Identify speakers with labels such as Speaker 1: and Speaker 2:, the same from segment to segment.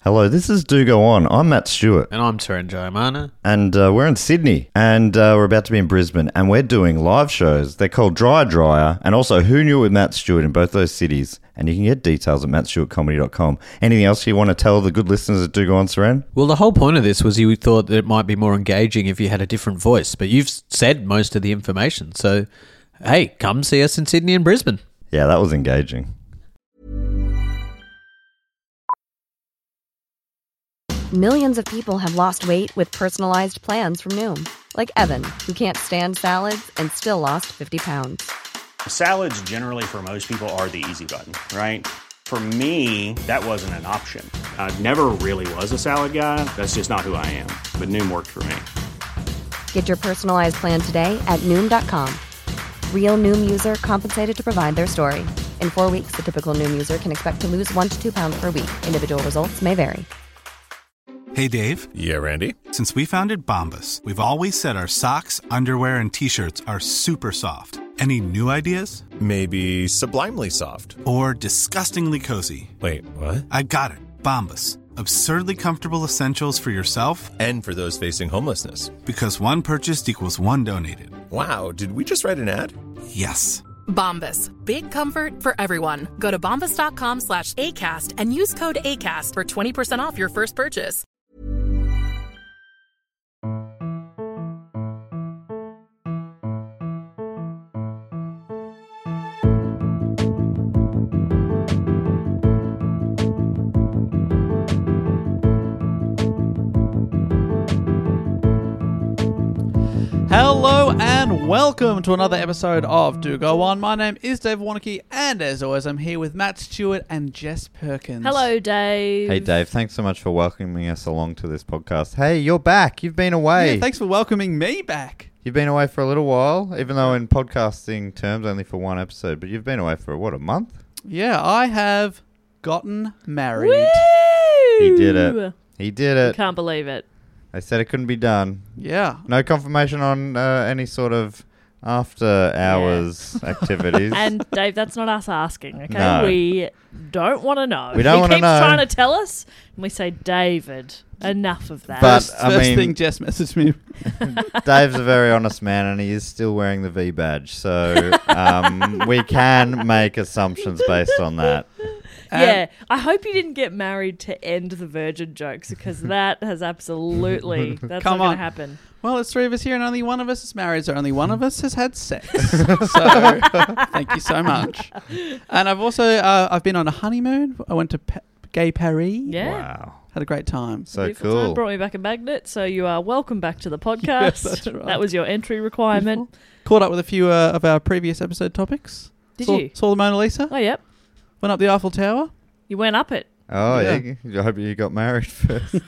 Speaker 1: Hello, this is Do Go On. I'm Matt Stewart.
Speaker 2: And I'm Taran Jayamana.
Speaker 1: And we're in Sydney. And we're about to be in Brisbane. And we're doing live shows. They're called Dryer. And also Who Knew with Matt Stewart in both those cities. And you can get details at mattstewartcomedy.com. Anything else you want to tell the good listeners that Do Go On, Taran?
Speaker 2: Well, the whole point of this was you thought that it might be more engaging if you had a different voice. But you've said most of the information. So, hey, come see us in Sydney and Brisbane.
Speaker 1: Yeah, that was engaging.
Speaker 3: Millions of people have lost weight with personalized plans from Noom. Like Evan, who can't stand salads and still lost 50 pounds.
Speaker 4: Salads generally for most people are the easy button, right? For me, that wasn't an option. I never really was a salad guy. That's just not who I am. But Noom worked for me.
Speaker 3: Get your personalized plan today at Noom.com. Real Noom user compensated to provide their story. In 4 weeks, the typical Noom user can expect to lose 1 to 2 pounds per week. Individual results may vary.
Speaker 5: Hey, Dave.
Speaker 6: Yeah, Randy.
Speaker 5: Since we founded Bombas, we've always said our socks, underwear, and T-shirts are super soft. Any new ideas?
Speaker 6: Maybe sublimely soft.
Speaker 5: Or disgustingly cozy.
Speaker 6: Wait, what?
Speaker 5: I got it. Bombas. Absurdly comfortable essentials for yourself
Speaker 6: and for those facing homelessness.
Speaker 5: Because one purchased equals one donated.
Speaker 6: Wow, did we just write an ad?
Speaker 5: Yes.
Speaker 7: Bombas. Big comfort for everyone. Go to bombas.com/ACAST and use code ACAST for 20% off your first purchase.
Speaker 8: Hello and welcome to another episode of Do Go On. My name is Dave Warnocky, and as always, I'm here with Matt Stewart and Jess Perkins.
Speaker 9: Hello, Dave.
Speaker 1: Hey, Dave. Thanks so much for welcoming us along to this podcast. Hey, you're back. You've been away.
Speaker 8: Yeah, thanks for welcoming me back.
Speaker 1: You've been away for a little while, even though in podcasting terms only for one episode, but you've been away for, what, a month?
Speaker 8: Yeah, I have gotten married.
Speaker 9: Woo!
Speaker 1: He did it. He did it.
Speaker 9: Can't believe it.
Speaker 1: They said it couldn't be done.
Speaker 8: Yeah.
Speaker 1: No confirmation on any sort of after hours activities.
Speaker 9: And Dave, that's not us asking, okay?
Speaker 1: No.
Speaker 9: We don't want to know.
Speaker 1: We don't want to know.
Speaker 9: He keeps trying to tell us, and we say, David, enough of that.
Speaker 1: But
Speaker 8: First thing Jess messaged me.
Speaker 1: Dave's a very honest man, and he is still wearing the V badge, so we can make assumptions based on that.
Speaker 9: Yeah, I hope you didn't get married to end the virgin jokes, because that has that's not going to happen.
Speaker 8: Well, there's three of us here and only one of us is married, so only one of us has had sex. So, thank you so much. And I've also, I've been on a honeymoon. I went to Gay Paris.
Speaker 9: Yeah.
Speaker 1: Wow.
Speaker 8: Had a great time.
Speaker 1: So
Speaker 9: Beautiful
Speaker 1: cool.
Speaker 9: time. Brought me back a magnet, so you are welcome back to the podcast.
Speaker 8: Yes, that's right.
Speaker 9: That was your entry requirement.
Speaker 8: Caught up with a few of our previous episode topics.
Speaker 9: Did you?
Speaker 8: Saw the Mona Lisa.
Speaker 9: Oh, yep.
Speaker 8: Went up the Eiffel Tower.
Speaker 9: You went up it.
Speaker 1: Oh,
Speaker 8: Yeah.
Speaker 1: yeah. I hope you got married first.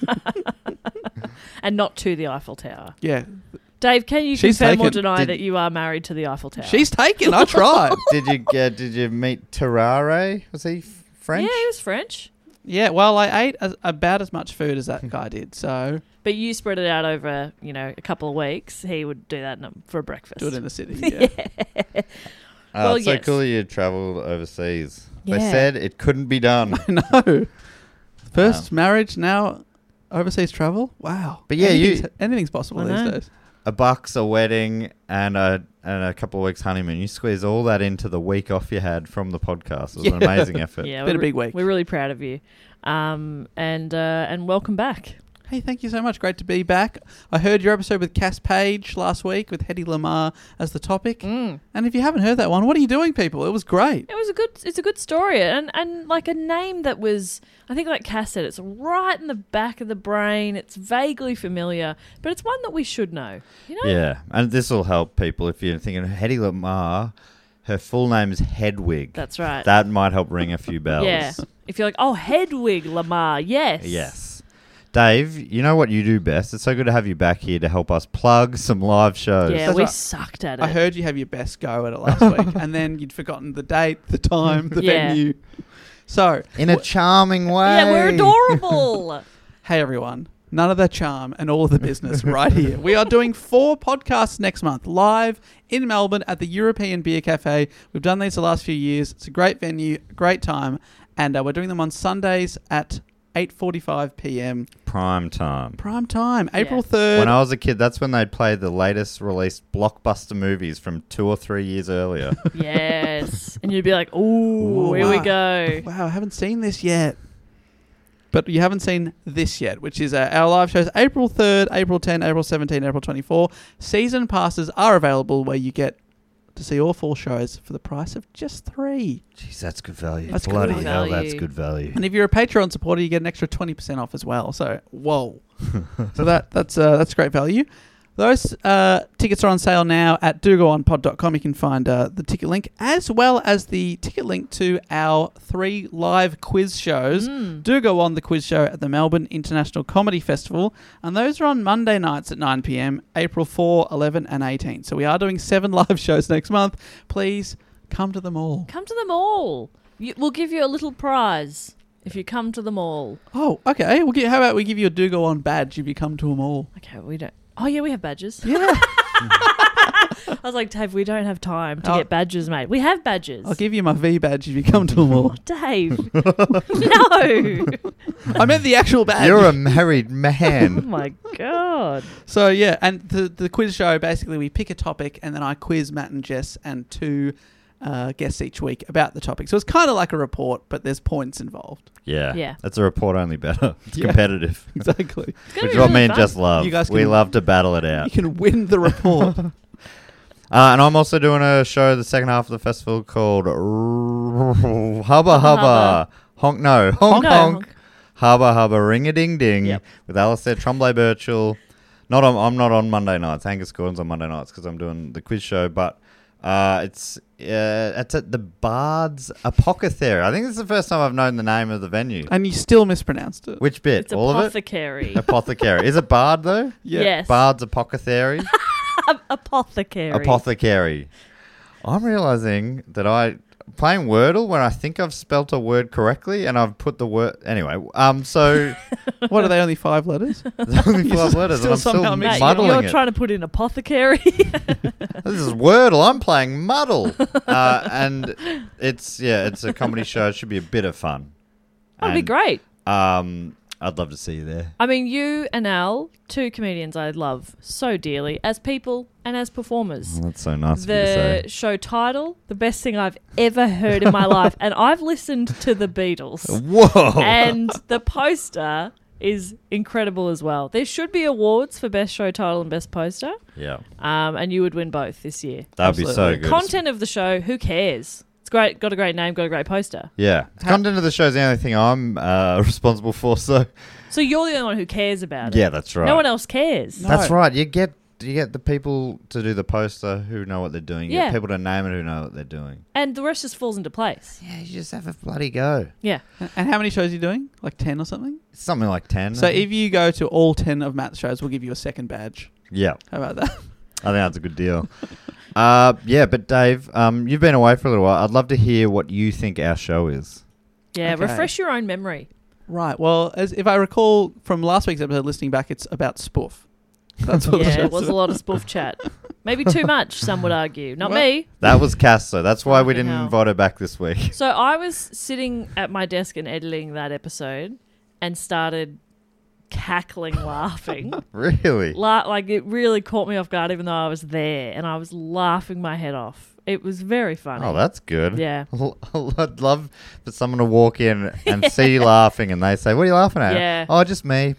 Speaker 9: And not to the Eiffel Tower.
Speaker 8: Yeah.
Speaker 9: Dave, can you
Speaker 8: She's
Speaker 9: confirm or
Speaker 8: taken.
Speaker 9: deny that you are married to the Eiffel Tower?
Speaker 8: She's taken. I tried.
Speaker 1: Did you meet Terrare? Was he French?
Speaker 9: Yeah, he was French.
Speaker 8: Yeah, well, I ate about as much food as that guy did, so...
Speaker 9: But you spread it out over, a couple of weeks. He would do that for breakfast.
Speaker 8: Do it in the city, yeah.
Speaker 9: Well,
Speaker 1: it's so
Speaker 9: yes.
Speaker 1: cool you travelled overseas. They
Speaker 9: Yeah.
Speaker 1: said it couldn't be done.
Speaker 8: I know. First marriage, now overseas travel. Wow.
Speaker 1: But yeah,
Speaker 8: anything's possible
Speaker 9: I
Speaker 8: these
Speaker 9: know.
Speaker 8: days.
Speaker 1: $1, a wedding, and a couple of weeks honeymoon. You squeeze all that into the week off you had from the podcast. It was an amazing effort.
Speaker 9: Yeah,
Speaker 8: Been a big week.
Speaker 9: We're really proud of you. And welcome back.
Speaker 8: Hey, thank you so much. Great to be back. I heard your episode with Cass Page last week with Hedy Lamarr as the topic. And if you haven't heard that one, what are you doing, people? It was great.
Speaker 9: It's a good story, and like a name that was, I think, like Cass said, it's right in the back of the brain. It's vaguely familiar, but it's one that we should know.
Speaker 1: Yeah, and this will help people if you're thinking Hedy Lamarr. Her full name is Hedwig.
Speaker 9: That's right.
Speaker 1: That might help ring a few bells.
Speaker 9: Yeah. If you're like, oh, Hedwig Lamarr, yes.
Speaker 1: Yes. Dave, you know what you do best. It's so good to have you back here to help us plug some live shows.
Speaker 9: Yeah,
Speaker 8: That's
Speaker 9: we
Speaker 8: right.
Speaker 9: sucked at it.
Speaker 8: I heard you have your best go at it last week, and then you'd forgotten the date, the time, the
Speaker 9: Yeah.
Speaker 8: venue. So,
Speaker 1: In a charming way.
Speaker 9: Yeah, we're adorable.
Speaker 8: hey, everyone. None of that charm and all of the business right here. We are doing 4 podcasts next month, live in Melbourne at the European Beer Cafe. We've done these the last few years. It's a great venue, great time. And we're doing them on Sundays at 8:45 p.m.
Speaker 1: Prime time.
Speaker 8: Prime time, April
Speaker 9: Yes.
Speaker 8: 3rd.
Speaker 1: When I was a kid, that's when they'd play the latest released blockbuster movies from 2 or 3 years earlier.
Speaker 9: Yes. And you'd be like, ooh, here we
Speaker 8: wow.
Speaker 9: go.
Speaker 8: Wow, I haven't seen this yet. But you haven't seen this yet, which is our live shows April 3rd, April 10, April 17, April 24. Season passes are available where you get to see all 4 shows for the price of just 3.
Speaker 1: Jeez, that's good value.
Speaker 8: That's
Speaker 1: Bloody
Speaker 8: good
Speaker 1: hell,
Speaker 9: value.
Speaker 1: that's good value.
Speaker 8: And if you're a Patreon supporter, you get an extra 20% off as well. So, whoa. So that's great value. Those tickets are on sale now at dogoonpod.com. You can find the ticket link as well as the ticket link to our 3 live quiz shows. Do Go On, the quiz show at the Melbourne International Comedy Festival. And those are on Monday nights at 9 p.m, April 4, 11 and 18. So we are doing 7 live shows next month. Please come to them all.
Speaker 9: Come to them all. We'll give you a little prize if you come to them all.
Speaker 8: Oh, okay. How about we give you a Do Go On badge if you come to them all?
Speaker 9: Okay, we don't. Oh, yeah, we have badges.
Speaker 8: Yeah.
Speaker 9: I was like, Dave, we don't have time to get badges, mate. We have badges.
Speaker 8: I'll give you my V badge if you come to them all.
Speaker 9: Dave. No.
Speaker 8: I meant the actual badge.
Speaker 1: You're a married
Speaker 9: Oh,
Speaker 1: man.
Speaker 9: my God.
Speaker 8: So, yeah, and the quiz show, basically we pick a topic and then I quiz Matt and Jess and 2 guests each week about the topic. So it's kind of like a report, but there's points involved.
Speaker 1: Yeah.
Speaker 9: Yeah.
Speaker 1: That's a report only better. It's
Speaker 8: Yeah.
Speaker 1: competitive.
Speaker 8: Exactly.
Speaker 9: It's
Speaker 1: Which is
Speaker 9: gonna
Speaker 1: what
Speaker 9: be
Speaker 1: me
Speaker 9: really
Speaker 1: and
Speaker 9: fun.
Speaker 1: Jess love.
Speaker 8: You guys
Speaker 1: We
Speaker 8: can-
Speaker 1: love to battle it
Speaker 8: You
Speaker 1: out.
Speaker 8: can win the report.
Speaker 1: And I'm also doing a show the second half of the festival called Hubba Hubba.
Speaker 9: Hubba.
Speaker 1: Honk no. Honk
Speaker 9: No,
Speaker 1: honk.
Speaker 9: honk.
Speaker 1: Hubba Hubba Ring a Ding Ding
Speaker 9: Yep.
Speaker 1: with Alistair Tremblay Birchall. I'm not on Monday nights. Angus Gordon's on Monday nights because I'm doing the quiz show, but it's at the Bard's Apothecary. I think this is the first time I've known the name of the venue.
Speaker 8: And you still mispronounced it.
Speaker 1: Which bit?
Speaker 9: It's
Speaker 1: All of it?
Speaker 9: apothecary.
Speaker 1: Apothecary. Is it Bard though?
Speaker 8: Yeah.
Speaker 9: Yes.
Speaker 1: Bard's Apothecary.
Speaker 9: Apothecary.
Speaker 1: Apothecary. I'm realizing that playing Wordle when I think I've spelt a word correctly and I've put the word anyway. So
Speaker 8: What are they, only 5 letters?
Speaker 1: there's only 5 letters
Speaker 8: still
Speaker 1: and I'm still
Speaker 8: somehow
Speaker 9: Mate,
Speaker 1: muddling
Speaker 9: you're
Speaker 1: it.
Speaker 9: trying to put in apothecary.
Speaker 1: This is Wordle. I'm playing Muddle, and it's a comedy show. It should be a bit of fun.
Speaker 9: That'd be
Speaker 1: And,
Speaker 9: great.
Speaker 1: I'd love to see you there.
Speaker 9: I mean, you and Al, 2 comedians I love so dearly as people and as performers.
Speaker 1: Oh, that's so nice of you to say.
Speaker 9: The show title, the best thing I've ever heard in my life. And I've listened to the Beatles.
Speaker 1: Whoa!
Speaker 9: And the poster is incredible as well. There should be awards for best show title and best poster.
Speaker 1: Yeah,
Speaker 9: And you would win both this year.
Speaker 1: that'd be so
Speaker 8: Absolutely.
Speaker 1: good.
Speaker 9: Content of the show, who cares? It's great. Got a great name, got a great poster.
Speaker 1: Yeah, the content of the show is the only thing I'm responsible for. So
Speaker 9: So you're the only one who cares about it.
Speaker 1: yeah, that's right.
Speaker 9: No one else cares.
Speaker 8: No.
Speaker 1: That's right. You get the people to do the poster who know what they're doing. You
Speaker 9: Yeah.
Speaker 1: get people to name it who know what they're doing.
Speaker 9: And the rest just falls into place.
Speaker 1: Yeah, you just have a bloody go.
Speaker 9: Yeah.
Speaker 8: And how many shows are you doing? Like 10 or something?
Speaker 1: Something like 10.
Speaker 8: So
Speaker 1: I think.
Speaker 8: if you go to all 10 of Matt's shows, we'll give you a second badge.
Speaker 1: Yeah,
Speaker 8: How about that?
Speaker 1: I think that's a good deal. Yeah, but Dave, you've been away for a little while. I'd love to hear what you think our show is.
Speaker 9: Yeah.
Speaker 8: Okay.
Speaker 9: Refresh your own memory.
Speaker 8: Right. Well, if I recall from last week's episode, listening back, it's about spoof. That's what the
Speaker 9: Yeah,
Speaker 8: show's
Speaker 9: it was a
Speaker 8: about.
Speaker 9: lot of spoof chat. Maybe too much, some would argue. Not
Speaker 8: Well-
Speaker 9: me.
Speaker 1: That was Cass, so that's why we
Speaker 9: Fucking
Speaker 1: didn't
Speaker 9: hell.
Speaker 1: invite her back this week.
Speaker 9: So I was sitting at my desk and editing that episode and started cackling laughing.
Speaker 1: Really?
Speaker 9: Like it really caught me off guard even though I was there and I was laughing my head off. It was very funny.
Speaker 1: Oh, that's good.
Speaker 9: Yeah.
Speaker 1: I'd love for someone to walk in and see you laughing and they say, what are you laughing at?
Speaker 9: Yeah.
Speaker 1: Oh, just me.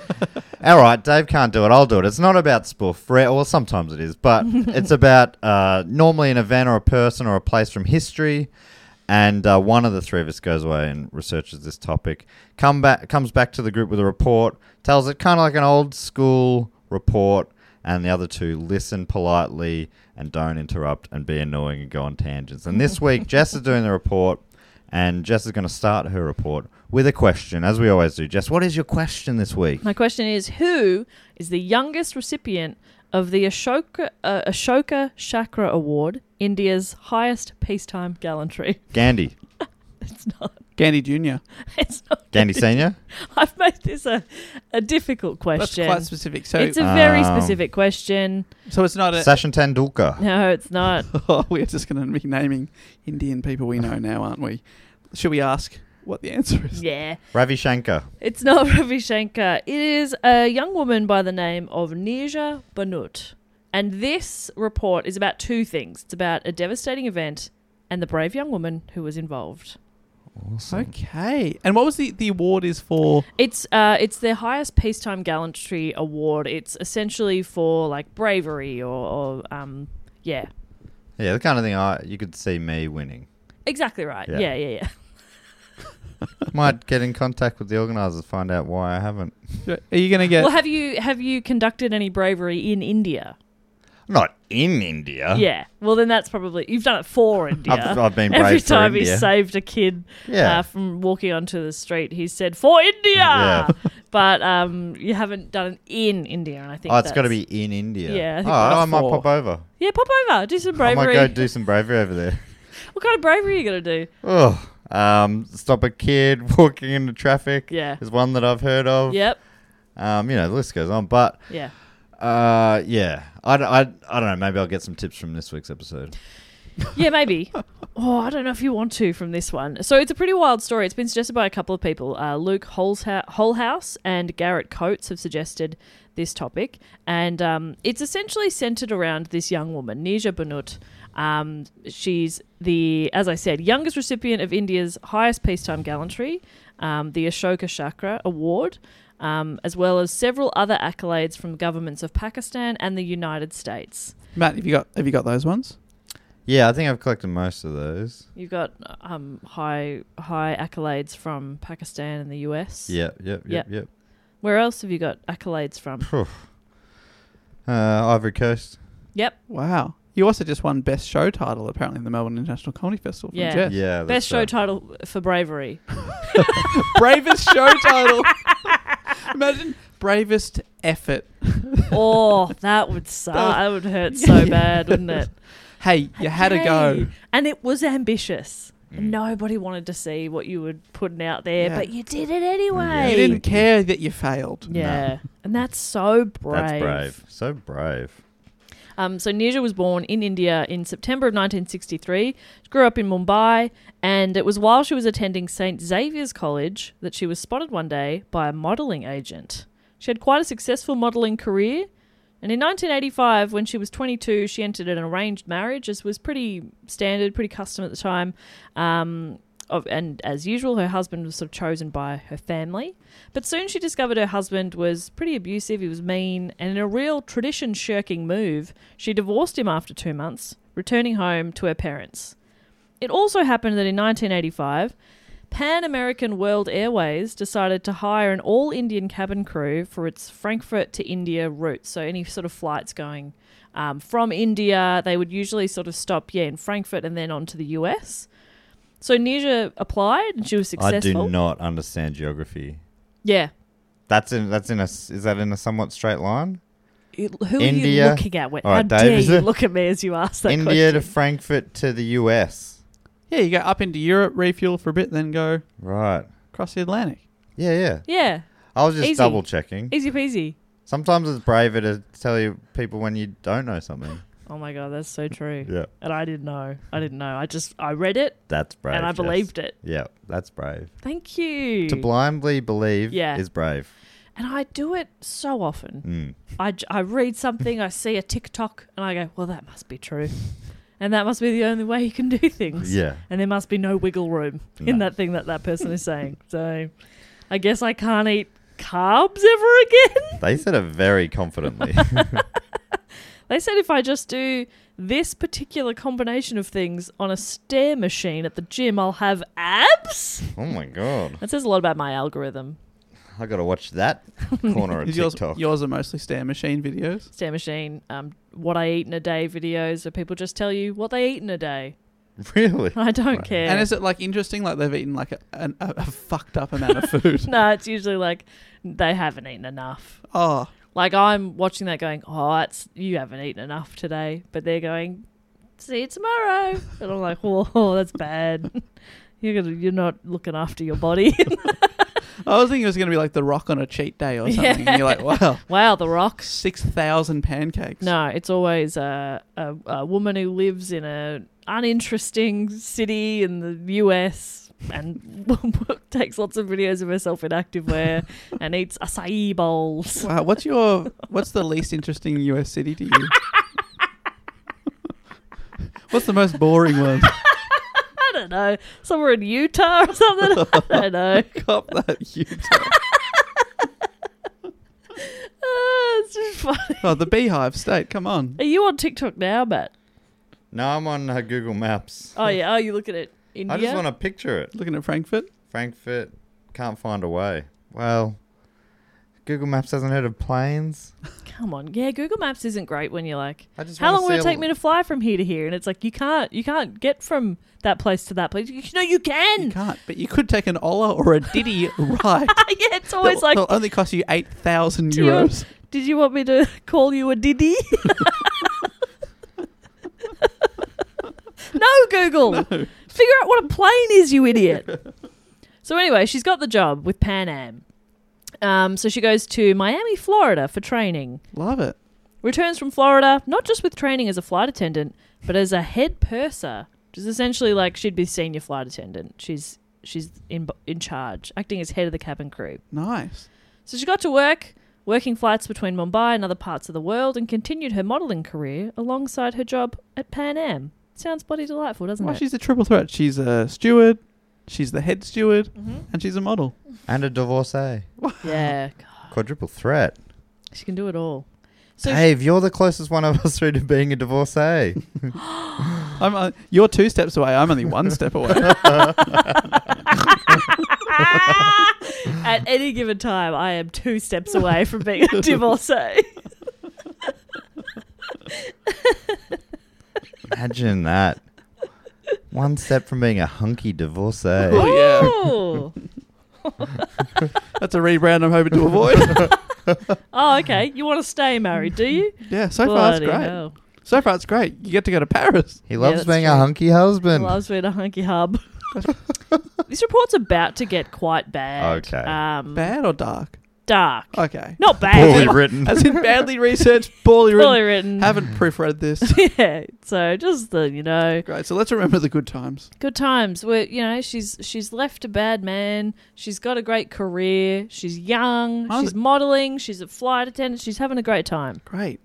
Speaker 1: All right, Dave can't do it. I'll do it. It's not about spoof. Well, sometimes it is, but it's about normally an event or a person or a place from history. And one of the 3 of us goes away and researches this topic, comes back to the group with a report, tells it kind of like an old school report, and the other 2 listen politely and don't interrupt and be annoying and go on tangents. And this week, Jess is doing the report, and Jess is going to start her report with a question, as we always do. Jess, what is your question this week?
Speaker 9: My question is, who is the youngest recipient of the Ashoka Chakra Award, India's highest peacetime gallantry?
Speaker 1: Gandhi.
Speaker 9: It's not.
Speaker 8: Gandhi Jr.
Speaker 9: It's not.
Speaker 1: Gandhi Senior?
Speaker 9: I've made this a difficult
Speaker 8: That's
Speaker 9: question.
Speaker 8: quite specific. So,
Speaker 9: It's a very specific question.
Speaker 8: so it's not a...
Speaker 1: Sachin Tendulkar.
Speaker 9: No, it's not.
Speaker 8: Oh, we're just going to be naming Indian people we know now, aren't we? Should we ask what the answer is.
Speaker 9: Yeah.
Speaker 1: Ravi Shankar.
Speaker 9: It's not Ravi Shankar. It is a young woman by the name of Neerja Banut. And this report is about two things. It's about a devastating event and the brave young woman who was involved.
Speaker 8: Okay. And what was the award is for?
Speaker 9: It's their highest peacetime gallantry award. It's essentially for like bravery or yeah.
Speaker 1: Yeah, the kind of thing you could see me winning.
Speaker 9: Exactly right.
Speaker 1: Yeah.
Speaker 9: Yeah.
Speaker 1: Might get in contact with the organisers, find out why I haven't.
Speaker 8: Are you going to get?
Speaker 9: Well, have you conducted any bravery in India?
Speaker 1: Not in India.
Speaker 9: Yeah. Well, then that's probably you've done it for India.
Speaker 1: I've been brave
Speaker 9: Every
Speaker 1: for
Speaker 9: time he
Speaker 1: India.
Speaker 9: saved a kid
Speaker 1: Yeah.
Speaker 9: from walking onto the street, he said for India.
Speaker 1: Yeah.
Speaker 9: But you haven't done it in India, and I think
Speaker 1: It's got to be in India.
Speaker 9: Yeah, I think
Speaker 1: I
Speaker 9: that's
Speaker 1: might
Speaker 9: four.
Speaker 1: pop over.
Speaker 9: Yeah, pop over, do some
Speaker 1: I
Speaker 9: bravery.
Speaker 1: might go do some bravery over there.
Speaker 9: What kind of bravery are you gonna do?
Speaker 1: Oh, stop a kid walking into traffic.
Speaker 9: Yeah.
Speaker 1: Is one that I've heard of.
Speaker 9: Yep.
Speaker 1: The list goes on, but
Speaker 9: Yeah.
Speaker 1: yeah, I don't know. Maybe I'll get some tips from this week's episode.
Speaker 9: Yeah, maybe. I don't know if you want to from this one. So it's a pretty wild story. It's been suggested by a couple of people. Luke Holhouse and Garrett Coates have suggested this topic. And it's essentially centered around this young woman, Neerja Banut. She's the, as I said, youngest recipient of India's highest peacetime gallantry, the Ashoka Chakra Award, as well as several other accolades from governments of Pakistan and the United States.
Speaker 8: Matt, have you got those ones?
Speaker 1: Yeah, I think I've collected most of those.
Speaker 9: You've got high accolades from Pakistan and the US.
Speaker 1: Yep.
Speaker 9: Where else have you got accolades from?
Speaker 1: Ivory Coast.
Speaker 9: Yep.
Speaker 8: Wow. You also just won Best Show title, apparently, in the Melbourne International Comedy Festival. From
Speaker 9: Yeah.
Speaker 8: Jess.
Speaker 1: Yeah, that's
Speaker 9: Best show
Speaker 1: right.
Speaker 9: title for bravery.
Speaker 8: Bravest show title. Imagine bravest effort.
Speaker 9: Oh, that would suck. That would hurt so bad, wouldn't it?
Speaker 8: Hey, you had to go.
Speaker 9: Hey. And it was ambitious. Nobody wanted to see what you were putting out there,
Speaker 8: Yeah.
Speaker 9: but you did it anyway.
Speaker 8: You didn't care that you failed.
Speaker 9: Yeah. And that's so brave.
Speaker 1: That's brave. So brave.
Speaker 9: So Neerja was born in India in September of 1963, grew up in Mumbai, and it was while she was attending St. Xavier's College that she was spotted one day by a modelling agent. She had quite a successful modelling career, and in 1985, when she was 22, she entered an arranged marriage, as was pretty standard, pretty custom at the time. And as usual, her husband was sort of chosen by her family. But soon she discovered her husband was pretty abusive, he was mean, and in a real tradition-shirking move, she divorced him after 2 months, returning home to her parents. It also happened that in 1985, Pan American World Airways decided to hire an all-Indian cabin crew for its Frankfurt to India route. So any sort of flights going from India, they would usually sort of stop, in Frankfurt and then on to the US. So Neerja applied and she was successful.
Speaker 1: I do not understand geography.
Speaker 9: Yeah.
Speaker 1: Is that in a somewhat straight line?
Speaker 9: Who are
Speaker 1: India.
Speaker 9: you looking at?
Speaker 1: All
Speaker 9: How
Speaker 1: right,
Speaker 9: dare
Speaker 1: Dave,
Speaker 9: you look at me as you ask that
Speaker 1: India to
Speaker 9: question?
Speaker 1: Frankfurt to the US.
Speaker 8: Yeah, you go up into Europe, refuel for a bit, then go
Speaker 1: Right.
Speaker 8: across the Atlantic.
Speaker 1: Yeah.
Speaker 9: Yeah.
Speaker 1: I was just
Speaker 9: Easy.
Speaker 1: double checking.
Speaker 9: Easy peasy.
Speaker 1: Sometimes it's braver to tell you people when you don't know something.
Speaker 9: Oh my God, that's so true.
Speaker 1: Yeah.
Speaker 9: And I didn't know. I read it
Speaker 1: That's brave.
Speaker 9: and I
Speaker 1: Jess.
Speaker 9: believed it.
Speaker 1: Yeah, that's brave.
Speaker 9: Thank you.
Speaker 1: To blindly believe
Speaker 9: Yeah.
Speaker 1: is brave.
Speaker 9: And I do it so often. I read something, I see a TikTok, and I go, well, that must be true. And that must be the only way you can do things.
Speaker 1: Yeah.
Speaker 9: And there must be no wiggle room in
Speaker 1: No.
Speaker 9: that thing that person is saying. So I guess I can't eat carbs ever again.
Speaker 1: They said it very confidently.
Speaker 9: They said if I just do this particular combination of things on a stair machine at the gym, I'll have abs.
Speaker 1: Oh my God.
Speaker 9: That says a lot about my algorithm.
Speaker 1: I got to watch that corner of
Speaker 8: Is
Speaker 1: TikTok.
Speaker 8: yours are mostly stair machine videos.
Speaker 9: Stair machine, what I eat in a day videos where people just tell you what they eat in a day.
Speaker 1: Really?
Speaker 9: I don't care.
Speaker 8: And is it like interesting, like they've eaten like a fucked up amount of food?
Speaker 9: No, it's usually like they haven't eaten enough.
Speaker 8: Oh,
Speaker 9: Like I'm watching that going, you haven't eaten enough today. But they're going, see you tomorrow. And I'm like, whoa, that's bad. You're not looking after your body.
Speaker 8: I was thinking it was going to be like The Rock on a cheat day or something.
Speaker 9: Yeah.
Speaker 8: And you're like, wow,
Speaker 9: Wow, The Rock.
Speaker 8: 6,000 pancakes.
Speaker 9: No, it's always a woman who lives in an uninteresting city in the US and takes lots of videos of herself in activewear and eats acai bowls.
Speaker 8: Wow, what's the least interesting US city to you? What's the most boring one?
Speaker 9: I don't know. Somewhere in Utah or something. I don't know.
Speaker 8: Cop that Utah.
Speaker 9: It's just funny.
Speaker 8: Oh, the Beehive State. Come on.
Speaker 9: Are you on TikTok now, Matt?
Speaker 1: No, I'm on Google Maps.
Speaker 9: Oh, yeah. Oh, you look at it. India?
Speaker 1: I just want to picture it.
Speaker 8: Looking at Frankfurt.
Speaker 1: Frankfurt, can't find a way. Well, Google Maps hasn't heard of planes.
Speaker 9: Come on. Yeah, Google Maps isn't great when you're like,
Speaker 1: I just
Speaker 9: how
Speaker 1: wanna
Speaker 9: long will it
Speaker 1: see
Speaker 9: take me to fly from here to here? And it's like, you can't get from that place to that place. No, you can.
Speaker 8: You can't, but you could take an Ola or a Diddy ride.
Speaker 9: Yeah, it's always like,
Speaker 8: It'll only cost you 8,000 euros.
Speaker 9: did you want me to call you a Diddy? No, Google.
Speaker 8: No.
Speaker 9: Figure out what a plane is, you idiot. So anyway, she's got the job with Pan Am. So she goes to Miami, Florida for training.
Speaker 8: Love it.
Speaker 9: Returns from Florida, not just with training as a flight attendant, but as a head purser, which is essentially like she'd be senior flight attendant. She's in charge, acting as head of the cabin crew.
Speaker 8: Nice.
Speaker 9: So she got to work, working flights between Mumbai and other parts of the world, and continued her modelling career alongside her job at Pan Am. Sounds bloody delightful, doesn't
Speaker 8: Well,
Speaker 9: it?
Speaker 8: she's a triple threat. She's a steward, she's the head steward, and she's a model.
Speaker 1: And a divorcee.
Speaker 9: Yeah. God,
Speaker 1: Quadruple threat.
Speaker 9: she can do it all. So
Speaker 1: Dave, you're the closest one of us through to being a divorcee.
Speaker 8: You're 2 steps away. I'm only 1 step away.
Speaker 9: at any given time, I am 2 steps away from being a divorcee.
Speaker 1: Imagine that. 1 step from being a hunky divorcee.
Speaker 8: Oh, yeah. That's a rebrand I'm hoping to avoid.
Speaker 9: Oh, okay. You want to stay married, do you?
Speaker 8: Yeah, so far it's
Speaker 9: Bloody
Speaker 8: great.
Speaker 9: hell.
Speaker 8: So far it's great. You get to go to Paris.
Speaker 1: He loves
Speaker 9: that's
Speaker 1: being
Speaker 9: true.
Speaker 1: a hunky husband.
Speaker 9: Loves being a hunky hub. This report's about to get quite bad.
Speaker 1: Okay.
Speaker 8: Bad or dark?
Speaker 9: Dark.
Speaker 8: Okay.
Speaker 9: Not bad.
Speaker 1: Poorly written.
Speaker 8: As in badly researched, poorly written.
Speaker 9: Poorly written.
Speaker 8: Haven't proofread this.
Speaker 9: Yeah. So just the,
Speaker 8: Great. So let's remember the good times.
Speaker 9: good times. Where she's left a bad man. She's got a great career. She's young.
Speaker 8: Oh,
Speaker 9: She's modelling. She's a flight attendant. She's having a great time.
Speaker 8: Great.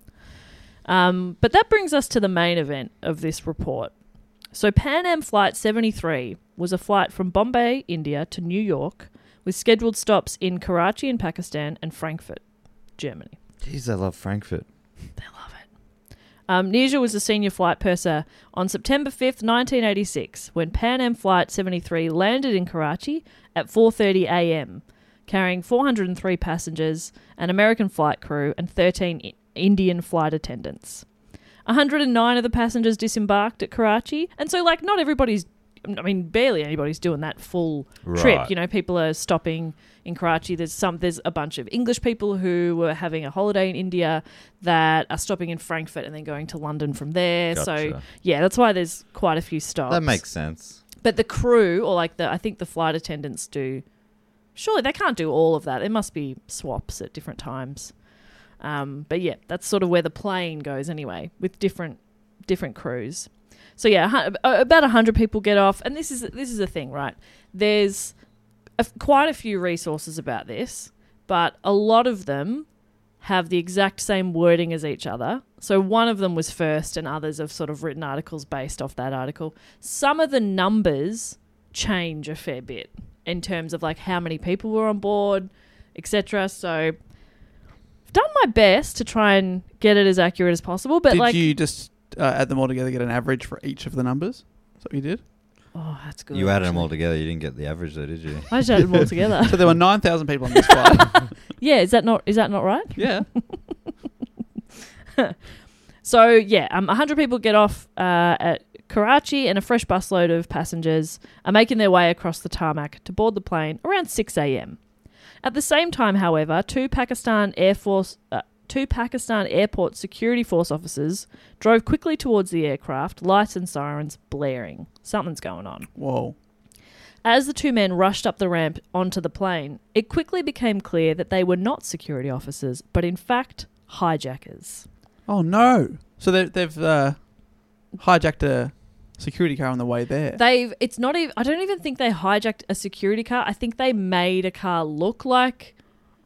Speaker 9: But that brings us to the main event of this report. So Pan Am Flight 73 was a flight from Bombay, India to New York with scheduled stops in Karachi in Pakistan and Frankfurt, Germany.
Speaker 1: Jeez, I love Frankfurt.
Speaker 9: They love it. Nisha was a senior flight purser on September 5th, 1986, when Pan Am Flight 73 landed in Karachi at 4:30 a.m., carrying 403 passengers, an American flight crew, and 13 Indian flight attendants. 109 of the passengers disembarked at Karachi, and so, not everybody's, barely anybody's doing that full trip.
Speaker 1: Right.
Speaker 9: People are stopping in Karachi. There's a bunch of English people who were having a holiday in India that are stopping in Frankfurt and then going to London from there. So,
Speaker 1: Gotcha.
Speaker 9: yeah, that's why there's quite a few stops.
Speaker 1: That makes sense.
Speaker 9: But the crew, or I think the flight attendants do, surely they can't do all of that. There must be swaps at different times. But yeah, that's sort of where the plane goes anyway, with different crews. So yeah, about 100 people get off, and this is the thing, right? There's quite a few resources about this, but a lot of them have the exact same wording as each other. So one of them was first, and others have sort of written articles based off that article. Some of the numbers change a fair bit in terms of how many people were on board, etc. So I've done my best to try and get it as accurate as possible. But
Speaker 8: Did you just add them all together, get an average for each of the numbers? Is that what you did?
Speaker 9: Oh, that's good.
Speaker 1: You added them
Speaker 9: actually.
Speaker 1: all together. You didn't get the average though, did you?
Speaker 9: I just added them all together.
Speaker 8: So there were 9,000 people on this flight.
Speaker 9: Yeah, is that not right?
Speaker 8: Yeah.
Speaker 9: So yeah, 100 people get off at Karachi, and a fresh busload of passengers are making their way across the tarmac to board the plane around 6 a.m. At the same time, however, two Pakistan Airport Security Force officers drove quickly towards the aircraft, lights and sirens blaring. Something's going on.
Speaker 8: Whoa.
Speaker 9: As the two men rushed up the ramp onto the plane, it quickly became clear that they were not security officers, but in fact, hijackers.
Speaker 8: Oh, no. So they've hijacked a security car on the way there.
Speaker 9: It's not even. I don't even think they hijacked a security car. I think they made a car look like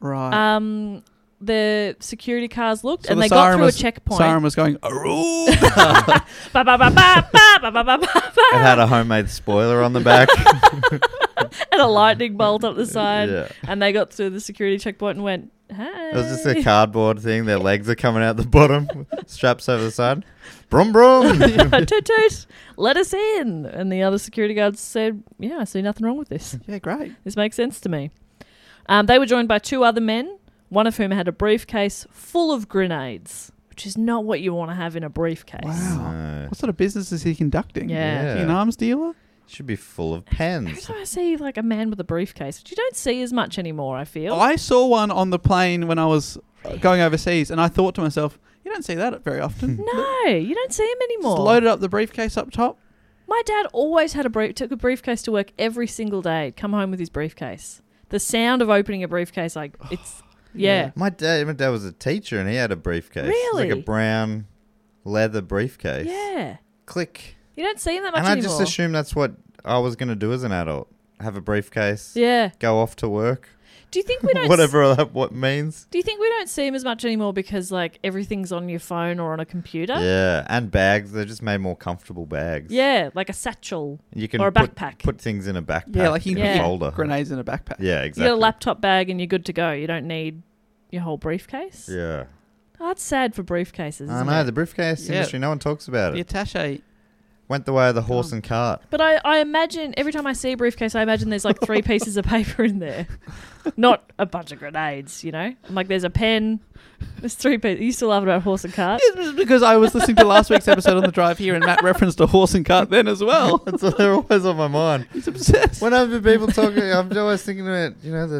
Speaker 8: Right.
Speaker 9: the security cars looked,
Speaker 8: So
Speaker 9: and
Speaker 8: the
Speaker 9: they got
Speaker 8: siren
Speaker 9: through
Speaker 8: was-
Speaker 9: a checkpoint.
Speaker 8: Siren was going, "Aroo!"
Speaker 9: Ba, ba, ba, ba, ba, ba, ba, ba, ba.
Speaker 10: It had a homemade spoiler on the back.
Speaker 9: And a lightning bolt up the side.
Speaker 10: Yeah.
Speaker 9: And they got through the security checkpoint and went, hey.
Speaker 10: It was just a cardboard thing. Their legs are coming out the bottom, straps over the side. Brum brum.
Speaker 9: Toot toot, let us in. And the other security guards said, yeah, I see nothing wrong with this.
Speaker 8: Yeah, great.
Speaker 9: This makes sense to me. They were joined by 2 other men, one of whom had a briefcase full of grenades, which is not what you want to have in a briefcase.
Speaker 8: Wow.
Speaker 10: No.
Speaker 8: What sort of business is he conducting?
Speaker 9: Yeah.
Speaker 8: Is he an arms dealer?
Speaker 10: Should be full of
Speaker 9: Every
Speaker 10: pens.
Speaker 9: time I see like a man with a briefcase, which you don't see as much anymore, I feel.
Speaker 8: I saw one on the plane when I was going overseas, and I thought to myself, you don't see that very often.
Speaker 9: No, you don't see him anymore.
Speaker 8: Just loaded up the briefcase up top.
Speaker 9: My dad always had took a briefcase to work every single day. Come home with his briefcase. The sound of opening a briefcase, like it's yeah.
Speaker 10: My dad was a teacher and he had a briefcase. It was
Speaker 9: Really?
Speaker 10: like a brown leather briefcase.
Speaker 9: Yeah.
Speaker 10: Click.
Speaker 9: You don't see him that much
Speaker 10: And I
Speaker 9: anymore.
Speaker 10: just assumed that's what I was going to do as an adult. Have a briefcase.
Speaker 9: Yeah.
Speaker 10: Go off to work.
Speaker 9: Do you think we don't
Speaker 10: Whatever that what means.
Speaker 9: Do you think we don't see him as much anymore because like everything's on your phone or on a computer?
Speaker 10: Yeah, and bags. They just made more comfortable bags.
Speaker 9: Yeah, like a satchel
Speaker 10: You can
Speaker 9: or a backpack.
Speaker 10: put things in a backpack.
Speaker 8: Yeah, like you can
Speaker 10: in a
Speaker 9: Yeah.
Speaker 10: folder.
Speaker 8: grenades in a backpack.
Speaker 10: Yeah,
Speaker 9: You
Speaker 10: exactly.
Speaker 9: get a laptop bag and you're good to go. You don't need your whole briefcase.
Speaker 10: Yeah.
Speaker 9: Oh, it's sad for briefcases,
Speaker 10: I
Speaker 9: isn't
Speaker 10: know,
Speaker 9: it?
Speaker 10: the briefcase
Speaker 8: Yeah.
Speaker 10: industry, no one talks about
Speaker 8: The
Speaker 10: it.
Speaker 8: attaché.
Speaker 10: Went the way of the horse and cart.
Speaker 9: But I imagine every time I see a briefcase, I imagine there's like 3 pieces of paper in there, not a bunch of grenades. You know, I'm like there's a pen. There's 3 pieces. You still laughing about horse and cart?
Speaker 8: It was because I was listening to last week's episode on the drive here, and Matt referenced a horse and cart then as well.
Speaker 10: That's what they're always on my mind.
Speaker 8: He's obsessed.
Speaker 10: Whenever people talking, I'm always thinking about,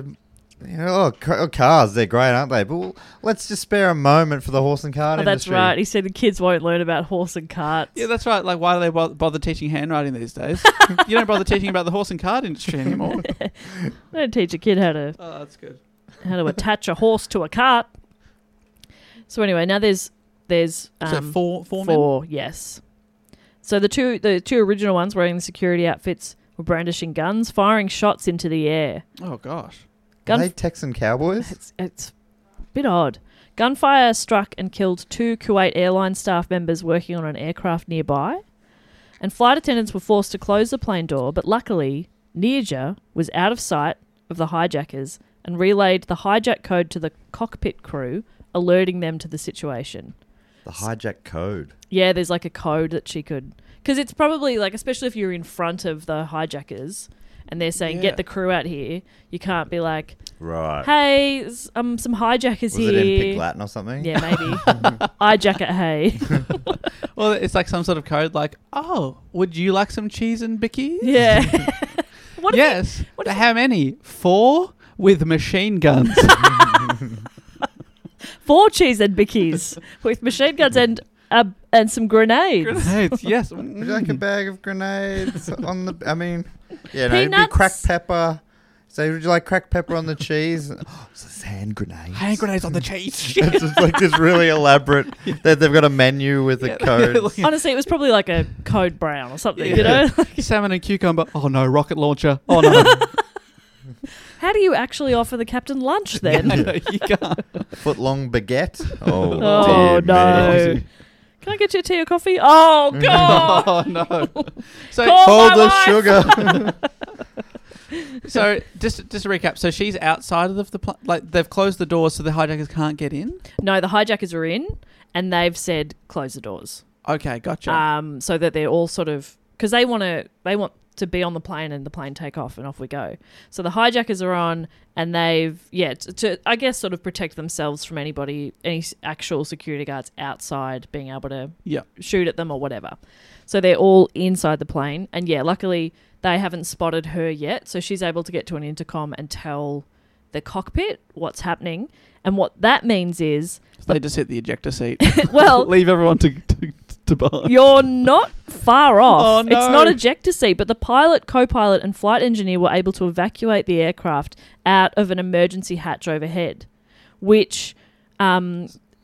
Speaker 10: cars, they're great, aren't they? But let's just spare a moment for the horse and cart
Speaker 9: Oh, that's
Speaker 10: industry.
Speaker 9: right. He said the kids won't learn about horse and carts.
Speaker 8: Yeah, that's right. Like, why do they bother teaching handwriting these days? You don't bother teaching about the horse and cart industry anymore.
Speaker 9: Don't teach a kid how to
Speaker 8: Oh, that's good.
Speaker 9: attach a horse to a cart. So anyway, now there's
Speaker 8: So four men?
Speaker 9: 4, yes. So the two original ones wearing the security outfits were brandishing guns, firing shots into the air.
Speaker 8: Oh, gosh.
Speaker 10: Are
Speaker 9: Gun
Speaker 10: they Texan cowboys?
Speaker 9: It's a bit odd. Gunfire struck and killed 2 Kuwait Airlines staff members working on an aircraft nearby. And flight attendants were forced to close the plane door, but luckily, Nirja was out of sight of the hijackers and relayed the hijack code to the cockpit crew, alerting them to the situation.
Speaker 10: The hijack code.
Speaker 9: Yeah, there's like a code that she could... Because it's probably like, especially if you're in front of the hijackers and they're saying,
Speaker 8: Yeah.
Speaker 9: get the crew out here, you can't be like...
Speaker 10: Right.
Speaker 9: Hey, some hijackers
Speaker 10: Was
Speaker 9: here.
Speaker 10: it in Pig Latin or something?
Speaker 9: Yeah, maybe. Hijack it, hey.
Speaker 8: Well, it's like some sort of code like, oh, would you like some cheese and bickies?
Speaker 9: Yeah. What if
Speaker 8: Yes. How many? 4 with machine guns.
Speaker 9: 4 cheese and bickies with machine guns and some grenades.
Speaker 8: Grenades, yes.
Speaker 10: Would you like a bag of grenades on the... I mean... Yeah, no, it'd be
Speaker 9: Peanuts?
Speaker 10: cracked pepper. So would you like cracked pepper on the cheese? Oh, it's a hand grenade.
Speaker 8: Hand grenades on the cheese.
Speaker 10: It's just like this really elaborate... They've got a menu with the codes.
Speaker 9: Honestly, it was probably like a code brown or something, you
Speaker 8: Yeah.
Speaker 9: know?
Speaker 8: Salmon and cucumber. Oh, no. Rocket launcher. Oh, no.
Speaker 9: How do you actually offer the captain lunch then?
Speaker 8: I know, you can't.
Speaker 10: Foot-long baguette. Oh,
Speaker 9: Oh,
Speaker 10: dear
Speaker 9: no.
Speaker 10: me.
Speaker 9: Can I get you a tea or coffee? Oh, God.
Speaker 8: Oh, no. So,
Speaker 9: Call
Speaker 10: Hold
Speaker 9: my
Speaker 10: the
Speaker 9: wife.
Speaker 10: sugar.
Speaker 8: so just to recap. So she's outside of the... like, they've closed the doors so the hijackers can't get in?
Speaker 9: No, the hijackers are in and they've said close the doors.
Speaker 8: Okay, gotcha.
Speaker 9: So that they're all sort of... Because they want to be on the plane and the plane take off and off we go. So the hijackers are on and they've, to I guess sort of protect themselves from any actual security guards outside being able to
Speaker 8: Yeah.
Speaker 9: shoot at them or whatever. So they're all inside the plane and luckily they haven't spotted her yet. So she's able to get to an intercom and tell the cockpit what's happening. And what that means is,
Speaker 8: So they just hit the ejector seat.
Speaker 9: well...
Speaker 8: Leave everyone to behind.
Speaker 9: You're not far off.
Speaker 8: Oh, no.
Speaker 9: It's not ejector seat, but the pilot, co-pilot, and flight engineer were able to evacuate the aircraft out of an emergency hatch overhead, which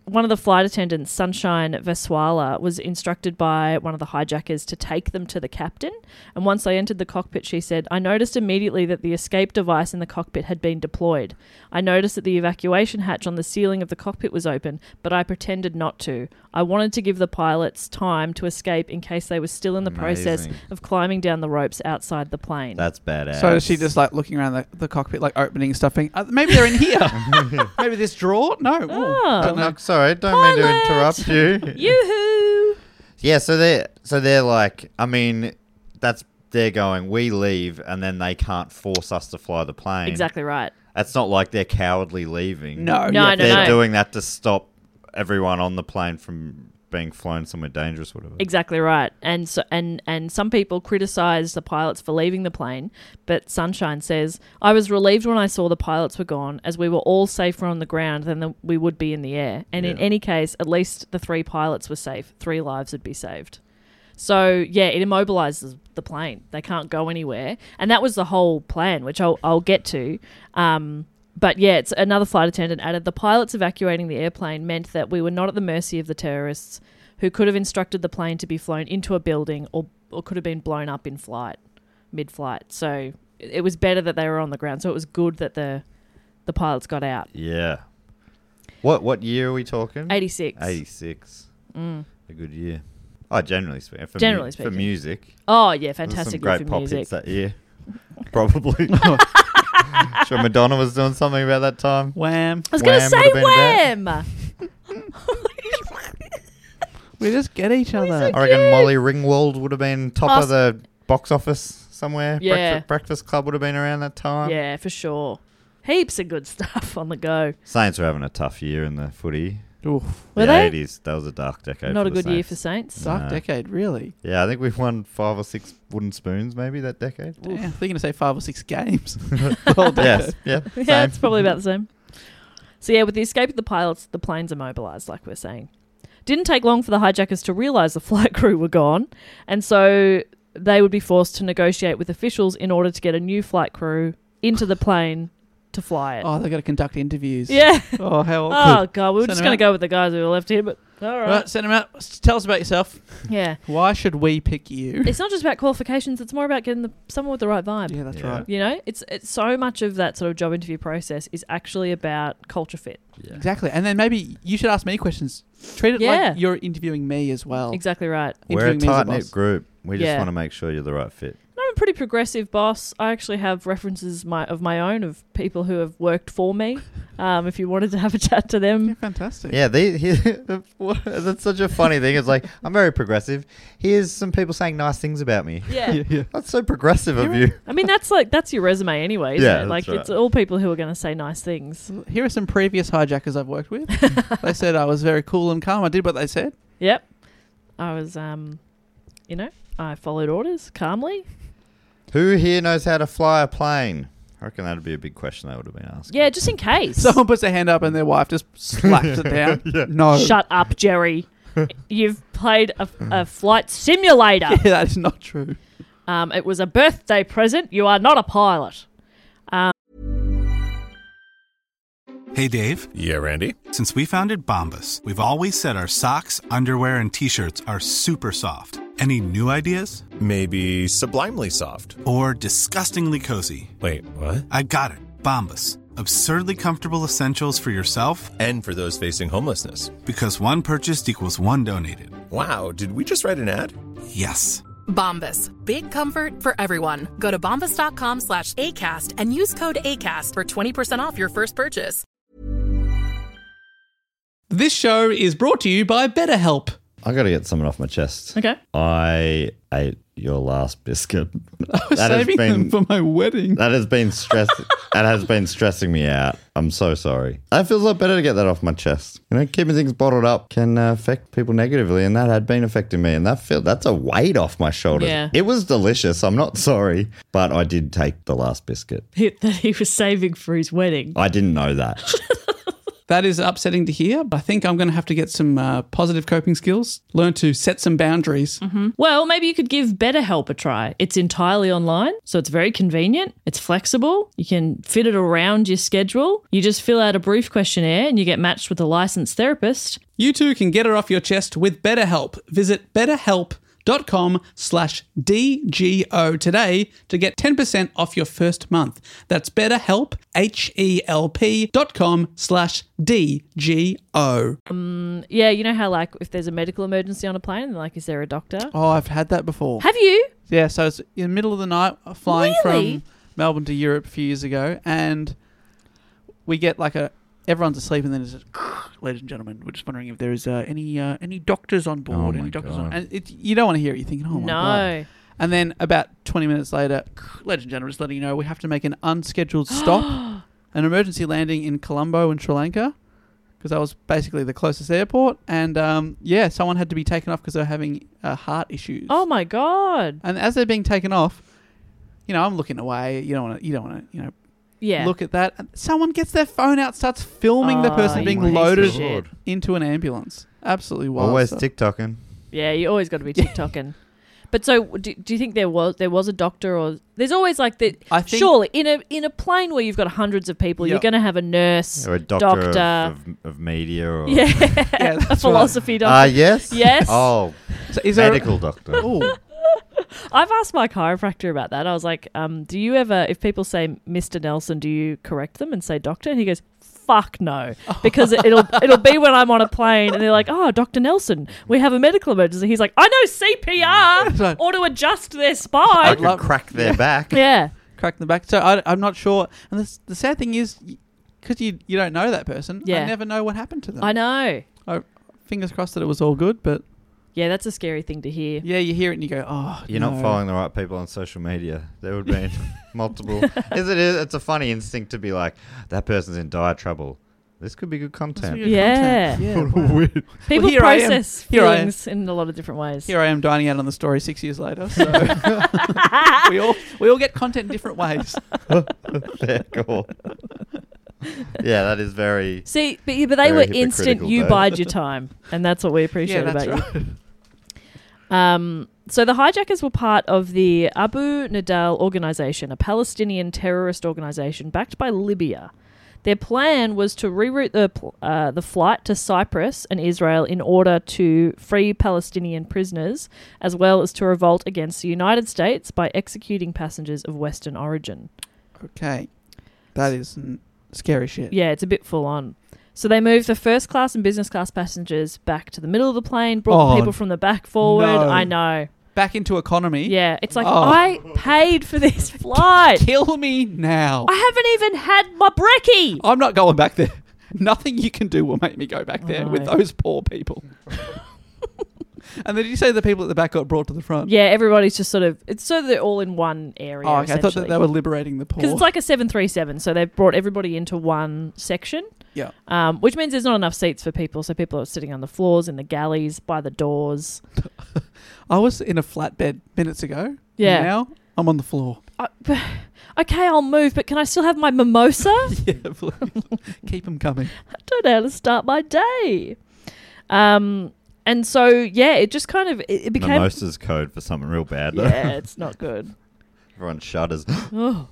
Speaker 9: one of the flight attendants, Sunshine Veswala, was instructed by one of the hijackers to take them to the captain. And once they entered the cockpit, she said, "I noticed immediately that the escape device in the cockpit had been deployed. I noticed that the evacuation hatch on the ceiling of the cockpit was open, but I pretended not to. I wanted to give the pilots time to escape in case they were still in the process
Speaker 10: Amazing.
Speaker 9: of climbing down the ropes outside the plane."
Speaker 10: That's badass.
Speaker 8: So is she just like looking around the cockpit, like opening stuff, being, maybe they're in here. Maybe this drawer? No. Ooh, don't know.
Speaker 10: Sorry, don't mean to interrupt you.
Speaker 9: Yoo-hoo!
Speaker 10: Yeah, so they're like, I mean, they're going, we leave, and then they can't force us to fly the plane.
Speaker 9: Exactly right.
Speaker 10: That's not like they're cowardly leaving.
Speaker 8: No.
Speaker 10: They're doing that to stop everyone on the plane from being flown somewhere dangerous, whatever.
Speaker 9: Exactly right. And so and some people criticise the pilots for leaving the plane, but Sunshine says, "I was relieved when I saw the pilots were gone, as we were all safer on the ground than we would be in the air. And in any case, at least the 3 pilots were safe. 3 lives would be saved." So, yeah, it immobilises the plane. They can't go anywhere. And that was the whole plan, which I'll get to. But, yeah, it's another flight attendant added, "The pilots evacuating the airplane meant that we were not at the mercy of the terrorists, who could have instructed the plane to be flown into a building or could have been blown up in flight, mid-flight. So it was better that they were on the ground. So it was good that the pilots got out."
Speaker 10: Yeah. What year are we talking?
Speaker 9: 86.
Speaker 10: 86. A good year. Oh, generally speaking.
Speaker 9: Generally
Speaker 10: For
Speaker 9: speaking.
Speaker 10: music.
Speaker 9: Oh, yeah,
Speaker 10: There's
Speaker 9: fantastic
Speaker 10: some great
Speaker 9: for
Speaker 10: pop
Speaker 9: music.
Speaker 10: hits that year. Probably. Sure Madonna was doing something about that time.
Speaker 8: Wham.
Speaker 9: I was going to
Speaker 10: Wham
Speaker 9: say
Speaker 10: would have been
Speaker 9: Wham!
Speaker 8: We just get each other.
Speaker 10: I reckon Molly Ringwald would have been top of the box office somewhere.
Speaker 9: Yeah.
Speaker 10: Breakfast Club would have been around that time.
Speaker 9: Yeah, for sure. Heaps of good stuff on the go.
Speaker 10: Saints were having a tough year in the footy.
Speaker 8: Oof.
Speaker 9: Were
Speaker 10: the
Speaker 9: they?
Speaker 10: 80s. That was a dark decade.
Speaker 9: Not
Speaker 10: for
Speaker 9: a
Speaker 10: the
Speaker 9: good year
Speaker 10: Saints.
Speaker 9: for Saints.
Speaker 8: Dark
Speaker 10: No.
Speaker 8: decade, really.
Speaker 10: Yeah, I think we've won 5 or 6 wooden spoons maybe that decade.
Speaker 8: Yeah, I think you're going to say 5 or 6 games. The whole decade.
Speaker 10: Yes. Yeah.
Speaker 9: Yeah,
Speaker 10: same.
Speaker 9: it's probably about the same. So, yeah, with the escape of the pilots, the planes are mobilised, like we're saying. Didn't take long for the hijackers to realise the flight crew were gone, and so they would be forced to negotiate with officials in order to get a new flight crew into the plane to fly it.
Speaker 8: Oh, they got to conduct interviews.
Speaker 9: Yeah.
Speaker 8: Oh, how
Speaker 9: Oh,
Speaker 8: awkward.
Speaker 9: God, we were
Speaker 8: Send
Speaker 9: just
Speaker 8: them
Speaker 9: going to
Speaker 8: out.
Speaker 9: go with the guys who were left here, but all right.
Speaker 8: Right, send them out. Tell us about yourself.
Speaker 9: Yeah.
Speaker 8: Why should we pick you?
Speaker 9: It's not just about qualifications, it's more about getting someone with the right vibe.
Speaker 8: Yeah, that's
Speaker 10: Yeah.
Speaker 8: right.
Speaker 9: You know, it's so much of that sort of job interview process is actually about culture fit.
Speaker 10: Yeah.
Speaker 8: Exactly. And then maybe you should ask me questions. Treat it
Speaker 9: Yeah.
Speaker 8: like you're interviewing me as well.
Speaker 9: Exactly right.
Speaker 10: We're a
Speaker 8: Interviewing me as a
Speaker 10: tight-knit
Speaker 8: boss.
Speaker 10: group. We just
Speaker 9: Yeah.
Speaker 10: want to make sure you're the right fit.
Speaker 9: I'm a pretty progressive boss. I actually have references of my own of people who have worked for me. If you wanted to have a chat to
Speaker 8: Yeah,
Speaker 9: them.
Speaker 8: fantastic.
Speaker 10: Yeah, that's such a funny thing. It's like, I'm very progressive. Here's some people saying nice things about me.
Speaker 9: Yeah.
Speaker 10: That's so progressive of you.
Speaker 9: I mean, that's your resume anyway, isn't
Speaker 10: Yeah,
Speaker 9: it?
Speaker 10: that's
Speaker 9: Like,
Speaker 10: right.
Speaker 9: it's all people who are going to say nice things.
Speaker 8: Here are some previous hijackers I've worked with. They said I was very cool and calm. I did what they said.
Speaker 9: Yep. I was, I followed orders calmly.
Speaker 10: Who here knows how to fly a plane? I reckon that'd be a big question they would have been asked.
Speaker 9: Yeah, just in case.
Speaker 8: Someone puts their hand up and their wife just slaps it down. No.
Speaker 9: Shut up, Jerry. You've played a flight simulator.
Speaker 8: Yeah, that is not true.
Speaker 9: It was a birthday present. You are not a pilot.
Speaker 5: Hey, Dave.
Speaker 6: Yeah, Randy.
Speaker 5: Since we founded Bombas, we've always said our socks, underwear, and T-shirts are super soft. Any new ideas?
Speaker 6: Maybe sublimely soft.
Speaker 5: Or disgustingly cozy?
Speaker 6: Wait, what?
Speaker 5: I got it. Bombas. Absurdly comfortable essentials for yourself
Speaker 6: And for those facing homelessness.
Speaker 5: because one purchased equals one donated.
Speaker 6: Wow, did we just write an ad?
Speaker 5: Yes.
Speaker 7: Bombas. Big comfort for everyone. Go to bombas.com/ACAST and use code ACAST for 20% off your first purchase.
Speaker 8: This show is brought to you by BetterHelp.
Speaker 10: I got to get something off my chest.
Speaker 9: Okay.
Speaker 10: I ate your last biscuit.
Speaker 8: I was saving them for my wedding.
Speaker 10: That has been stressing me out. I'm so sorry. It feels a lot better to get that off my chest. You know, keeping things bottled up can affect people negatively, and that had been affecting me. And that's a weight off my shoulders.
Speaker 9: Yeah.
Speaker 10: It was delicious. I'm not sorry, but I did take the last biscuit.
Speaker 9: That he was saving for his wedding.
Speaker 10: I didn't know that.
Speaker 8: that is upsetting to hear. But I think I'm going to have to get some positive coping skills, learn to set some boundaries.
Speaker 9: Well, maybe you could give BetterHelp a try. It's entirely online, so it's very convenient. It's flexible. You can fit it around your schedule. You just fill out a brief questionnaire and you get matched with a licensed therapist.
Speaker 8: You too can get it off your chest with BetterHelp. Visit betterhelp.com/DGO today to get 10% off your first month. That's BetterHelp, HELP.com/DGO.
Speaker 9: Yeah, you know how like if there's a medical emergency on a plane, and like, is there a doctor?
Speaker 8: Oh, I've had that before.
Speaker 9: Have you?
Speaker 8: Yeah, so it's in the middle of the night, flying
Speaker 9: Really?
Speaker 8: from Melbourne to Europe a few years ago, and we get like everyone's asleep, and then it's ladies and gentlemen, we're just wondering if there is any doctors on board.
Speaker 1: Oh
Speaker 8: any
Speaker 1: my
Speaker 8: doctors
Speaker 1: God.
Speaker 8: on, and you don't want to hear it. You're thinking, oh my God.
Speaker 9: No.
Speaker 8: And then about 20 minutes later, ladies and gentlemen, just letting you know we have to make an unscheduled stop, an emergency landing in Colombo in Sri Lanka, because that was basically the closest airport. And someone had to be taken off because they were having heart issues.
Speaker 9: Oh my God.
Speaker 8: And as they're being taken off, I'm looking away. You don't want to,
Speaker 9: Yeah.
Speaker 8: look at that. And someone gets their phone out, starts filming the person
Speaker 9: you
Speaker 8: being
Speaker 9: piece of
Speaker 8: loaded
Speaker 9: shit.
Speaker 8: into an ambulance. Absolutely wild.
Speaker 1: Always
Speaker 8: stuff.
Speaker 1: TikToking.
Speaker 9: Yeah, you always got to be TikToking. But so, do you think there was a doctor, or there's always like the?
Speaker 8: I think-
Speaker 9: surely in a plane where you've got hundreds of people, you're
Speaker 8: Yep.
Speaker 9: going to have a nurse,
Speaker 1: Or a doctor of media or...
Speaker 9: yeah,
Speaker 8: Yeah,
Speaker 9: a
Speaker 8: that's
Speaker 9: philosophy doctor.
Speaker 1: yes?
Speaker 9: Yes.
Speaker 1: Oh,
Speaker 8: So is there
Speaker 1: medical doctor.
Speaker 8: Ooh.
Speaker 9: I've asked my chiropractor about that. I was like, do you ever, if people say Mr. Nelson, do you correct them and say doctor? And he goes, fuck no, because it'll be when I'm on a plane and they're like, oh, Dr. Nelson, we have a medical emergency. He's like, I know CPR or to adjust their
Speaker 1: I
Speaker 9: spine.
Speaker 1: could crack their back.
Speaker 9: Yeah.
Speaker 8: Crack in the back. So I'm not sure. And the sad thing is, because you don't know that person,
Speaker 9: Yeah.
Speaker 8: I never know what happened to them.
Speaker 9: I know.
Speaker 8: Fingers crossed that it was all good, but
Speaker 9: Yeah, that's a scary thing to hear.
Speaker 8: yeah, you hear it and you go, oh,
Speaker 1: You're
Speaker 8: no.
Speaker 1: not following the right people on social media. There would be multiple. It's a funny instinct to be like, that person's in dire trouble. This could be good
Speaker 8: That's
Speaker 1: content.
Speaker 8: really good
Speaker 9: Yeah.
Speaker 8: content. Yeah. wow.
Speaker 9: People
Speaker 8: here I am.
Speaker 9: process
Speaker 8: Here I am.
Speaker 9: feelings in a lot of different ways.
Speaker 8: Here I am dining out on the story 6 years later. So we all get content in different ways.
Speaker 1: Fair call. Yeah, that is very...
Speaker 9: See, but they
Speaker 1: Very
Speaker 9: were instant.
Speaker 1: hypocritical,
Speaker 9: You
Speaker 1: though.
Speaker 9: bide your time, and that's what we appreciate
Speaker 8: Yeah, that's
Speaker 9: about
Speaker 8: right.
Speaker 9: you. So the hijackers were part of the Abu Nidal organization, a Palestinian terrorist organization backed by Libya. Their plan was to reroute the flight to Cyprus and Israel in order to free Palestinian prisoners, as well as to revolt against the United States by executing passengers of Western origin.
Speaker 8: Okay. That is scary shit.
Speaker 9: Yeah, it's a bit full on. So they moved the first class and business class passengers back to the middle of the plane, brought
Speaker 8: Oh,
Speaker 9: people from the back forward.
Speaker 8: no.
Speaker 9: I know.
Speaker 8: Back into economy.
Speaker 9: Yeah, it's like,
Speaker 8: Oh.
Speaker 9: I paid for this flight.
Speaker 8: Kill me now.
Speaker 9: I haven't even had my brekkie.
Speaker 8: I'm not going back there. Nothing you can do will make me go back there
Speaker 9: No.
Speaker 8: with those poor people. And then did you say the people at the back got brought to the front?
Speaker 9: Yeah, everybody's just sort of, it's so they're all in one area.
Speaker 8: Oh, okay. I thought that they were liberating the poor.
Speaker 9: Because it's like a 737, so they've brought everybody into one section.
Speaker 8: Yeah.
Speaker 9: Which means there's not enough seats for people, so people are sitting on the floors, in the galleys, by the doors.
Speaker 8: I was in a flatbed minutes ago.
Speaker 9: Yeah.
Speaker 8: And now I'm on the floor.
Speaker 9: Okay, I'll move, but can I still have my mimosa?
Speaker 8: Yeah, please. Keep them coming.
Speaker 9: I don't know how to start my day. And so, yeah, it just kind of, it became...
Speaker 1: Mimosa's code for something real bad. Though.
Speaker 9: Yeah, it's not good.
Speaker 1: Everyone shudders.
Speaker 9: Oh.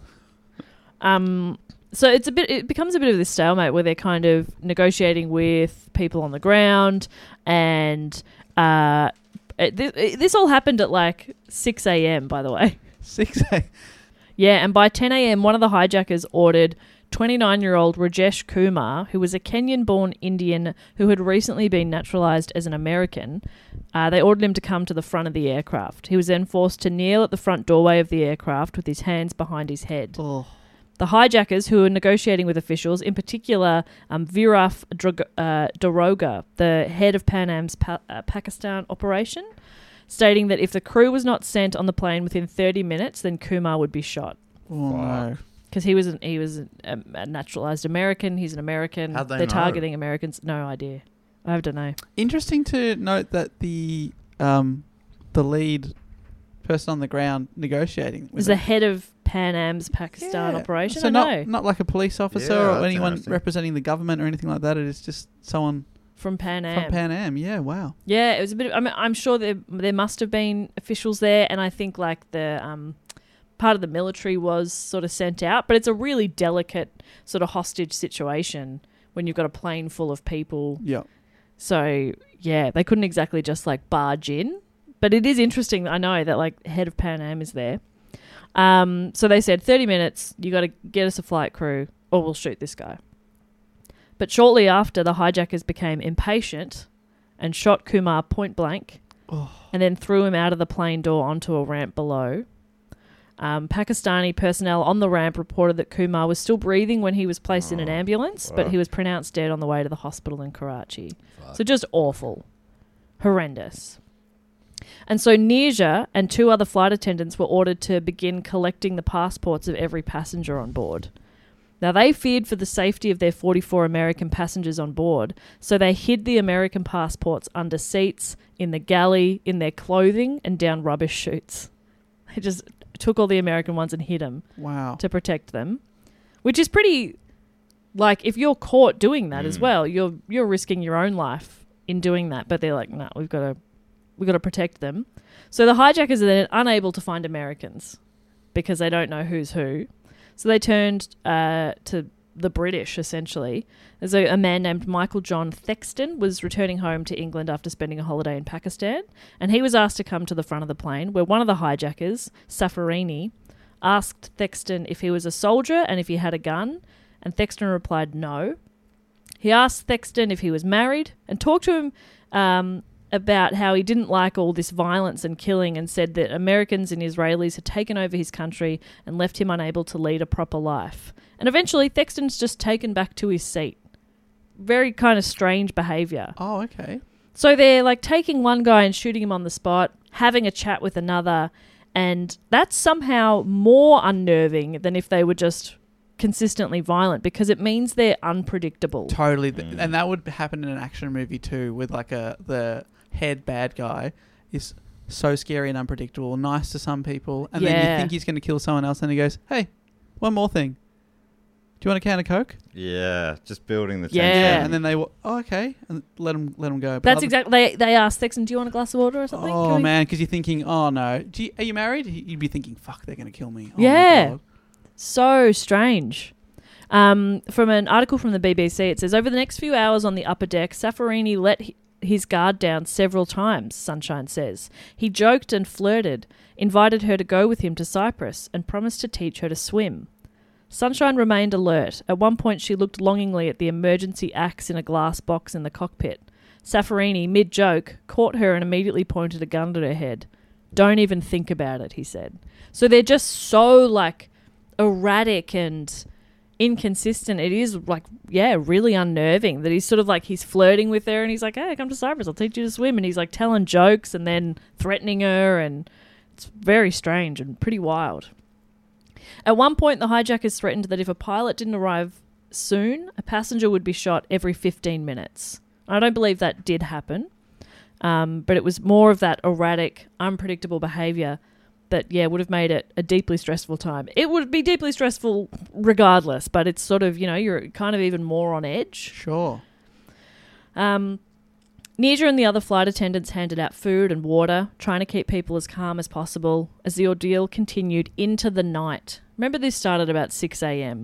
Speaker 9: So it becomes a bit of this stalemate where they're kind of negotiating with people on the ground, and this all happened at like 6 a.m., by the way.
Speaker 8: 6 a.m.
Speaker 9: Yeah, and by 10 a.m., one of the hijackers ordered 29-year-old Rajesh Kumar, who was a Kenyan-born Indian who had recently been naturalized as an American. They ordered him to come to the front of the aircraft. He was then forced to kneel at the front doorway of the aircraft with his hands behind his head.
Speaker 8: Oh.
Speaker 9: The hijackers, who were negotiating with officials, in particular Viraf Daroga, the head of Pan Am's Pakistan operation, stating that if the crew was not sent on the plane within 30 minutes, then Kumar would be shot.
Speaker 8: Oh, no.
Speaker 9: Because he was a naturalized American. He's an American.
Speaker 1: How'd they
Speaker 9: They're
Speaker 1: know?
Speaker 9: targeting Americans. No idea. I don't know.
Speaker 8: Interesting to note that the lead person on the ground negotiating
Speaker 9: Was the head of Pan Am's Pakistan operation.
Speaker 8: So
Speaker 9: I know.
Speaker 8: not like a police officer
Speaker 10: Yeah,
Speaker 8: or
Speaker 10: that's
Speaker 8: anyone
Speaker 10: interesting.
Speaker 8: representing the government or anything like that. It is just someone
Speaker 9: From Pan Am.
Speaker 8: from Pan Am. Yeah, wow.
Speaker 9: Yeah, it was a bit. I'm sure there must have been officials there, and I think like the part of the military was sort of sent out. But it's a really delicate sort of hostage situation when you've got a plane full of people.
Speaker 8: Yeah.
Speaker 9: So yeah, they couldn't exactly just like barge in. But it is interesting. I know that like head of Pan Am is there. So they said 30 minutes. You got to get us a flight crew, or we'll shoot this guy. But shortly after, the hijackers became impatient and shot Kumar point blank and then threw him out of the plane door onto a ramp below. Pakistani personnel on the ramp reported that Kumar was still breathing when he was placed in an ambulance, but he was pronounced dead on the way to the hospital in Karachi. So just awful. Horrendous. And so Nirja and 2 other flight attendants were ordered to begin collecting the passports of every passenger on board. Now, they feared for the safety of their 44 American passengers on board, so they hid the American passports under seats, in the galley, in their clothing, and down rubbish chutes. They just took all the American ones and hid them to protect them, which is pretty, like, if you're caught doing that as well, you're risking your own life in doing that. But they're like, no, we've got to protect them. So the hijackers are then unable to find Americans because they don't know who's who. So they turned to the British, essentially. There's a man named Michael John Thexton was returning home to England after spending a holiday in Pakistan, and he was asked to come to the front of the plane, where one of the hijackers, Safarini, asked Thexton if he was a soldier and if he had a gun, and Thexton replied no. He asked Thexton if he was married and talked to him about how he didn't like all this violence and killing, and said that Americans and Israelis had taken over his country and left him unable to lead a proper life. And eventually Thexton's just taken back to his seat. Very kind of strange behaviour.
Speaker 8: Oh, okay.
Speaker 9: So they're like taking one guy and shooting him on the spot, having a chat with another, and that's somehow more unnerving than if they were just consistently violent, because it means they're unpredictable.
Speaker 8: Totally. And that would happen in an action movie too, with like the head bad guy is so scary and unpredictable, nice to some people, and then you think he's going to kill someone else, and he goes, hey, one more thing. Do you want a can of Coke?
Speaker 10: Yeah, just building the tension.
Speaker 9: Yeah.
Speaker 8: And then they okay, and let them go.
Speaker 9: That's exactly. They asked Thexton, "Do you want a glass of water or something?"
Speaker 8: Oh man, because you're thinking, oh no, are you married? You'd be thinking, fuck, they're going to kill me. Oh,
Speaker 9: yeah,
Speaker 8: my God.
Speaker 9: So strange. From an article from the BBC, it says, over the next few hours on the upper deck, Safarini let his guard down several times, Sunshine says. He joked and flirted, invited her to go with him to Cyprus, and promised to teach her to swim. Sunshine remained alert. At one point, she looked longingly at the emergency axe in a glass box in the cockpit. Safarini, mid-joke, caught her and immediately pointed a gun at her head. Don't even think about it, he said. So they're just so, like, erratic and inconsistent. It is, like, yeah, really unnerving that he's sort of like, he's flirting with her and he's like, hey, come to Cyprus, I'll teach you to swim. And he's, like, telling jokes and then threatening her, and it's very strange and pretty wild. At one point, the hijackers threatened that if a pilot didn't arrive soon, a passenger would be shot every 15 minutes. I don't believe that did happen, but it was more of that erratic, unpredictable behaviour that, yeah, would have made it a deeply stressful time. It would be deeply stressful regardless, but it's sort of, you know, you're kind of even more on edge.
Speaker 8: Sure.
Speaker 9: Nirja and the other flight attendants handed out food and water, trying to keep people as calm as possible as the ordeal continued into the night. Remember, this started about 6 a.m.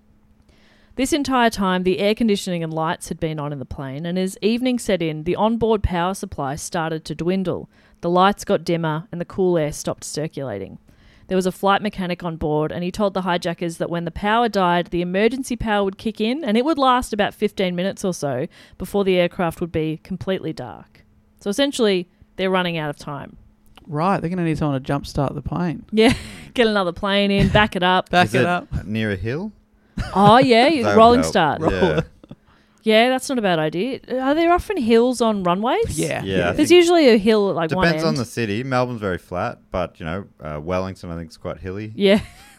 Speaker 9: This entire time, the air conditioning and lights had been on in the plane, and as evening set in, the onboard power supply started to dwindle. The lights got dimmer and the cool air stopped circulating. There was a flight mechanic on board, and he told the hijackers that when the power died, the emergency power would kick in, and it would last about 15 minutes or so before the aircraft would be completely dark. So essentially, they're running out of time.
Speaker 8: Right, they're going to need someone to jumpstart the plane.
Speaker 9: Yeah, get another plane in, back it up.
Speaker 10: Is it near a hill?
Speaker 9: Oh, yeah,
Speaker 10: That
Speaker 9: rolling
Speaker 10: would
Speaker 9: start.
Speaker 10: help. Yeah.
Speaker 9: Yeah, that's not a bad idea. Are there often hills on runways?
Speaker 8: Yeah.
Speaker 10: Yeah, I
Speaker 9: There's
Speaker 10: think-
Speaker 9: usually a hill at like one end.
Speaker 10: Depends on the city. Melbourne's very flat, but, you know, Wellington, I think, is quite hilly.
Speaker 9: Yeah.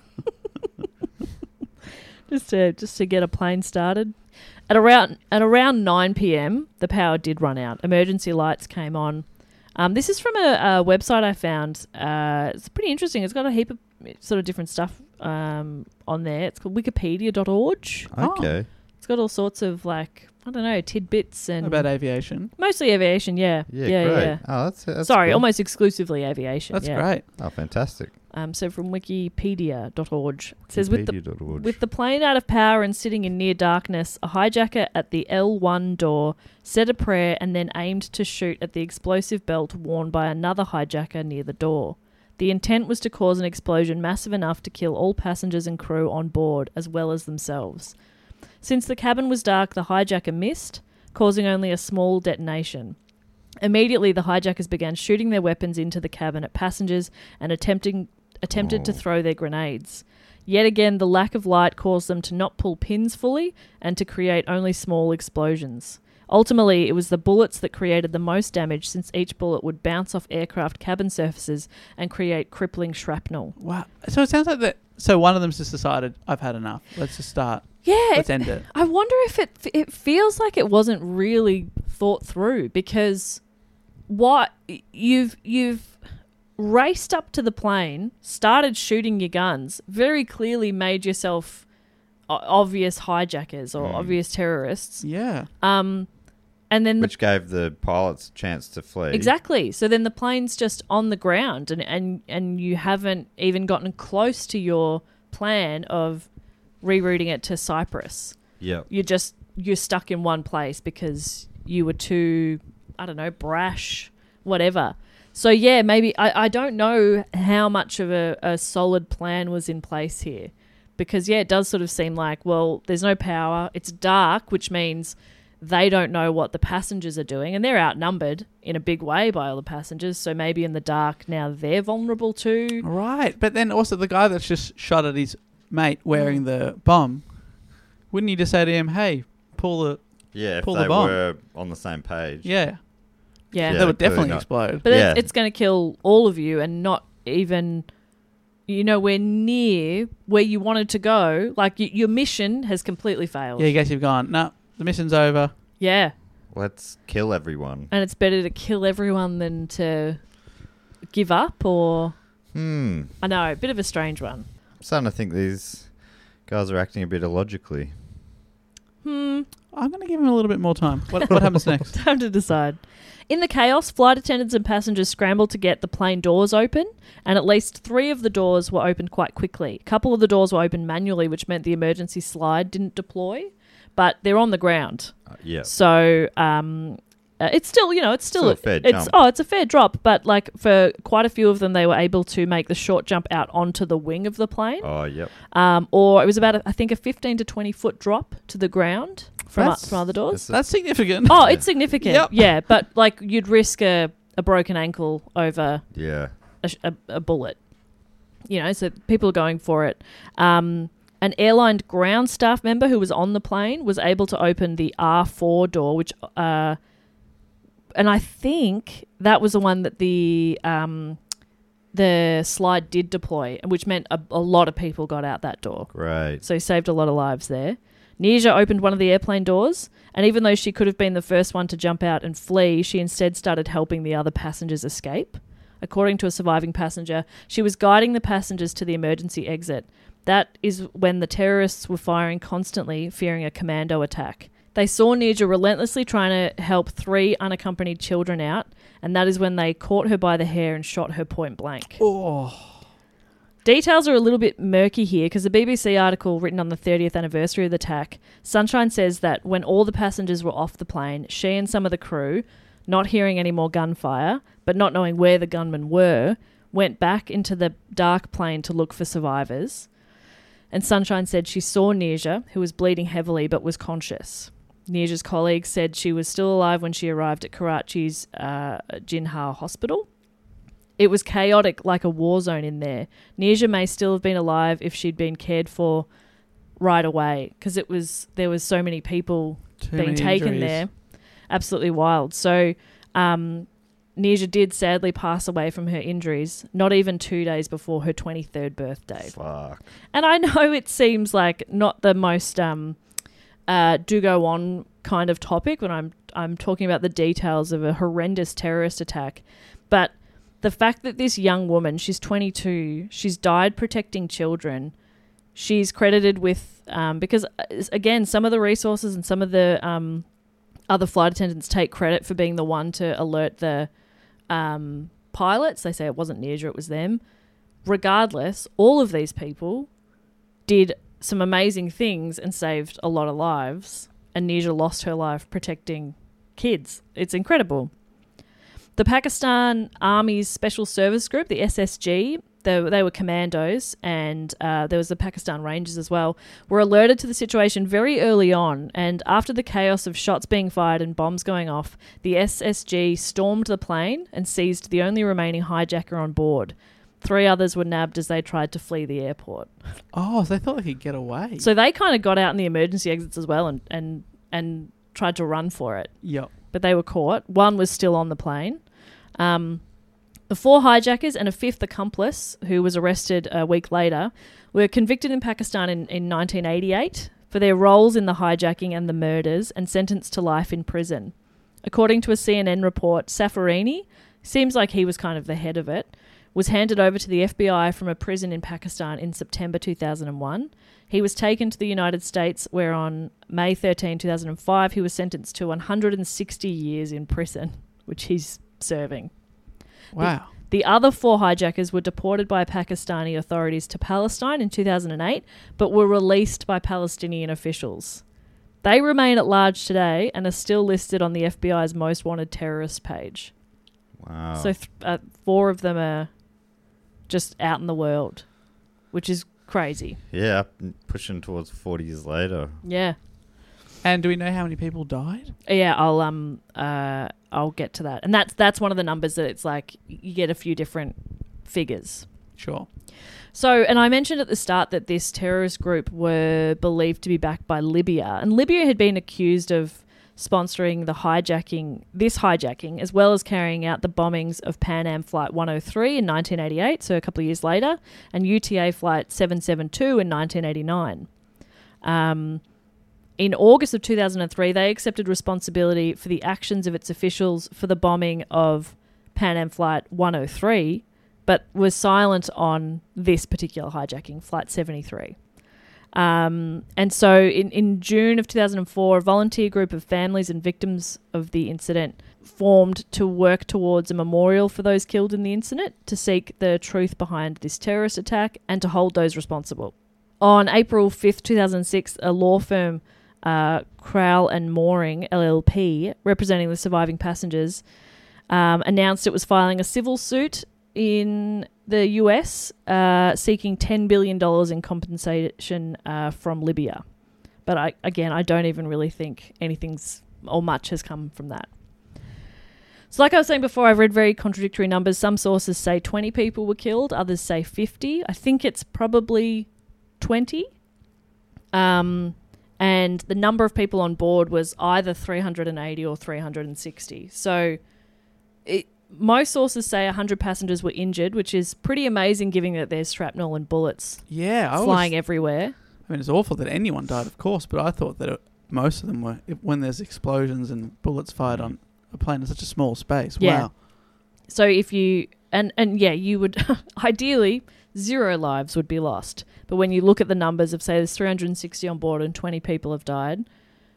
Speaker 9: just to get a plane started. At around 9 p.m, the power did run out. Emergency lights came on. This is from a website I found. It's pretty interesting. It's got a heap of sort of different stuff on there. It's called wikipedia.org.
Speaker 10: Okay.
Speaker 9: It's got all sorts of like, I don't know, tidbits and
Speaker 8: About aviation.
Speaker 9: mostly aviation. Yeah.
Speaker 10: Yeah, great. Oh, that's
Speaker 9: Sorry,
Speaker 10: cool.
Speaker 9: almost exclusively aviation.
Speaker 8: That's
Speaker 9: yeah.
Speaker 8: great.
Speaker 10: Oh, fantastic.
Speaker 9: So from wikipedia.org. It says with
Speaker 10: Wikipedia.org.
Speaker 9: the plane out of power and sitting in near darkness, a hijacker at the L1 door said a prayer and then aimed to shoot at the explosive belt worn by another hijacker near the door. The intent was to cause an explosion massive enough to kill all passengers and crew on board, as well as themselves. Since the cabin was dark, the hijacker missed, causing only a small detonation. Immediately, the hijackers began shooting their weapons into the cabin at passengers and attempted to throw their grenades. Yet again, the lack of light caused them to not pull pins fully and to create only small explosions. Ultimately, it was the bullets that created the most damage, since each bullet would bounce off aircraft cabin surfaces and create crippling shrapnel.
Speaker 8: Wow. So it sounds like that. So one of them's just decided, I've had enough. Let's just start.
Speaker 9: Yeah,
Speaker 8: Let's end it.
Speaker 9: I wonder if it feels like it wasn't really thought through, because what you've raced up to the plane, started shooting your guns, very clearly made yourself obvious hijackers or obvious terrorists.
Speaker 8: Yeah.
Speaker 9: And then
Speaker 10: Which gave the pilots a chance to flee.
Speaker 9: exactly. So then the plane's just on the ground, and you haven't even gotten close to your plan of rerouting it to Cyprus.
Speaker 10: Yep.
Speaker 9: You're stuck in one place because you were too, I don't know, brash, whatever. So yeah, maybe I don't know how much of a solid plan was in place here, because yeah, it does sort of seem like, well, there's no power, it's dark, which means they don't know what the passengers are doing, and they're outnumbered in a big way by all the passengers. So maybe in the dark now they're vulnerable too.
Speaker 8: Right. But then also the guy that's just shot at his mate wearing the bomb, wouldn't you just say to him, hey, pull the
Speaker 10: Yeah, if
Speaker 8: pull
Speaker 10: they
Speaker 8: the bomb?
Speaker 10: were on the same page.
Speaker 8: Yeah.
Speaker 9: Yeah.
Speaker 10: Yeah.
Speaker 8: That would
Speaker 10: clearly
Speaker 8: definitely
Speaker 10: not.
Speaker 8: explode.
Speaker 9: But
Speaker 10: Yeah.
Speaker 9: it's going to kill all of you, and not even, we're near where you wanted to go. Like your mission has completely failed.
Speaker 8: Yeah, you guys have gone, no, the mission's over.
Speaker 9: Yeah.
Speaker 10: Let's kill everyone.
Speaker 9: And it's better to kill everyone than to give up, or... I know, a bit of a strange one.
Speaker 10: I'm starting to think these guys are acting a bit illogically.
Speaker 8: I'm going to give him a little bit more time. What happens next?
Speaker 9: Time to decide. In the chaos, flight attendants and passengers scrambled to get the plane doors open, and at least 3 of the doors were opened quite quickly. A couple of the doors were opened manually, which meant the emergency slide didn't deploy, but they're on the ground.
Speaker 10: Yeah.
Speaker 9: So it's still, it's still
Speaker 10: a fair jump.
Speaker 9: It's a fair drop, but like for quite a few of them, they were able to make the short jump out onto the wing of the plane.
Speaker 10: Oh, yep.
Speaker 9: Or it was about, I think, a 15 to 20 foot drop to the ground from other doors.
Speaker 8: That's significant.
Speaker 9: Oh, it's significant.
Speaker 8: Yep.
Speaker 9: Yeah, but like you'd risk a broken ankle over
Speaker 10: Yeah.
Speaker 9: a bullet. So people are going for it. An airline ground staff member who was on the plane was able to open the R4 door, which, and I think that was the one that the slide did deploy, which meant a lot of people got out that door.
Speaker 10: Great.
Speaker 9: So he saved a lot of lives there. Nija opened one of the airplane doors, and even though she could have been the first one to jump out and flee, she instead started helping the other passengers escape. According to a surviving passenger, she was guiding the passengers to the emergency exit. That is when the terrorists were firing constantly, fearing a commando attack. They saw Nija relentlessly trying to help 3 unaccompanied children out, and that is when they caught her by the hair and shot her point blank.
Speaker 8: Oh.
Speaker 9: Details are a little bit murky here, because the BBC article written on the 30th anniversary of the attack, Sunshine says that when all the passengers were off the plane, she and some of the crew, not hearing any more gunfire, but not knowing where the gunmen were, went back into the dark plane to look for survivors. And Sunshine said she saw Nija, who was bleeding heavily but was conscious. Nija's colleagues said she was still alive when she arrived at Karachi's Jinha hospital. It was chaotic, like a war zone in there. Nija may still have been alive if she'd been cared for right away, because there was so many people being taken
Speaker 8: injuries
Speaker 9: there. Absolutely wild. So Nija did sadly pass away from her injuries, not even 2 days before her 23rd birthday.
Speaker 10: Fuck.
Speaker 9: And I know it seems like not the most do go on kind of topic when I'm talking about the details of a horrendous terrorist attack, but the fact that this young woman, she's 22, she's died protecting children. She's credited with, because again, some of the resources and some of the other flight attendants take credit for being the one to alert the pilots. They say it wasn't Nirja, it was them. Regardless, all of these people did some amazing things and saved a lot of lives. And Nirja lost her life protecting kids. It's incredible. The Pakistan Army's Special Service Group, the SSG, they were commandos, and there was the Pakistan Rangers as well, were alerted to the situation very early on. And after the chaos of shots being fired and bombs going off, the SSG stormed the plane and seized the only remaining hijacker on board. 3 others were nabbed as they tried to flee the airport.
Speaker 8: Oh, so they thought they could get away.
Speaker 9: So they kind of got out in the emergency exits as well and tried to run for it.
Speaker 8: Yep.
Speaker 9: But they were caught. 1 was still on the plane. The 4 hijackers and a 5th accomplice, who was arrested a week later, were convicted in Pakistan in 1988 for their roles in the hijacking and the murders and sentenced to life in prison. According to a CNN report, Safarini, seems like he was kind of the head of it, was handed over to the FBI from a prison in Pakistan in September 2001. He was taken to the United States, where on May 13, 2005, he was sentenced to 160 years in prison, which he's serving.
Speaker 8: Wow.
Speaker 9: The other 4 hijackers were deported by Pakistani authorities to Palestine in 2008, but were released by Palestinian officials. They remain at large today and are still listed on the FBI's most wanted terrorist page.
Speaker 10: Wow.
Speaker 9: So 4 of them are just out in the world, which is crazy.
Speaker 10: Yeah, pushing towards 40 years later.
Speaker 9: Yeah.
Speaker 8: And do we know how many people died?
Speaker 9: Yeah, I'll get to that. And that's one of the numbers that it's like you get a few different figures.
Speaker 8: Sure.
Speaker 9: So, and I mentioned at the start that this terrorist group were believed to be backed by Libya. And Libya had been accused of sponsoring this hijacking, as well as carrying out the bombings of Pan Am Flight 103 in 1988, so a couple of years later, and UTA Flight 772 in 1989. In August of 2003, they accepted responsibility for the actions of its officials for the bombing of Pan Am Flight 103, but was silent on this particular hijacking, Flight 73. And so in June of 2004, a volunteer group of families and victims of the incident formed to work towards a memorial for those killed in the incident, to seek the truth behind this terrorist attack and to hold those responsible. On April 5th, 2006, a law firm, Crowell and Mooring, LLP, representing the surviving passengers, announced it was filing a civil suit in the US, seeking $10 billion in compensation from Libya. But I don't even really think anything's or much has come from that. So like I was saying before, I've read very contradictory numbers. Some sources say 20 people were killed, others say 50. I think it's probably 20. And the number of people on board was either 380 or 360. So most sources say 100 passengers were injured, which is pretty amazing given that there's shrapnel and bullets flying everywhere.
Speaker 8: I mean, it's awful that anyone died, of course, but I thought that most of them were, when there's explosions and bullets fired on a plane in such a small space.
Speaker 9: Yeah.
Speaker 8: Wow.
Speaker 9: So if you, and yeah, you would, ideally, 0 lives would be lost. But when you look at the numbers of, say, there's 360 on board and 20 people have died,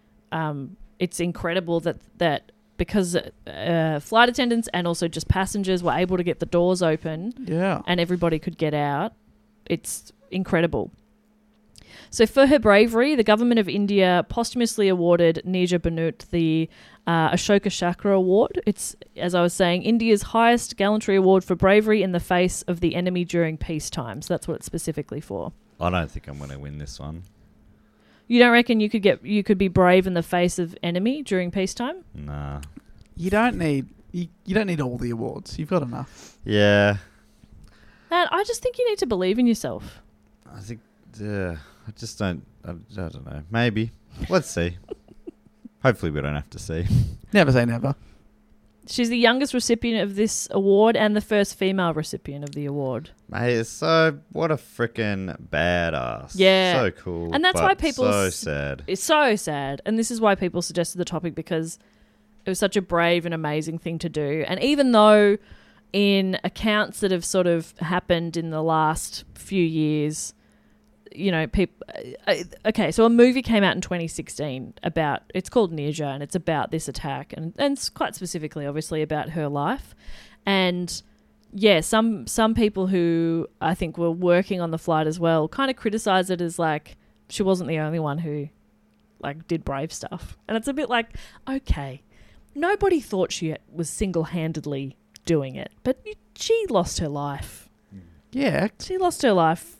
Speaker 9: it's incredible that because flight attendants and also just passengers were able to get the doors open and everybody could get out. It's incredible. So for her bravery, the government of India posthumously awarded Nirja Banut the Ashoka Chakra Award. It's, as I was saying, India's highest gallantry award for bravery in the face of the enemy during peacetime. So that's what it's specifically for.
Speaker 10: I don't think I'm going to win this one.
Speaker 9: You don't reckon you could be brave in the face of enemy during peacetime?
Speaker 10: Nah.
Speaker 8: You don't need all the awards. You've got enough.
Speaker 10: Yeah.
Speaker 9: Man, I just think you need to believe in yourself.
Speaker 10: I think, I just don't, I don't know. Maybe. Let's see. Hopefully we don't have to see.
Speaker 8: Never say never.
Speaker 9: She's the youngest recipient of this award and the first female recipient of the award.
Speaker 10: Mate, what a freaking badass.
Speaker 9: Yeah.
Speaker 10: So cool.
Speaker 9: And that's why people...
Speaker 10: so sad.
Speaker 9: It's so sad. And this is why people suggested the topic, because it was such a brave and amazing thing to do. And even though in accounts that have sort of happened in the last few years, you know, people. Okay, so a movie came out in 2016 about, it's called Nirja, and it's about this attack, and it's quite specifically, obviously, about her life. And yeah, some people who I think were working on the flight as well kind of criticize it as like she wasn't the only one who like did brave stuff, and it's a bit like, okay, nobody thought she was single-handedly doing it, but she lost her life.
Speaker 8: Yeah.
Speaker 9: She lost her life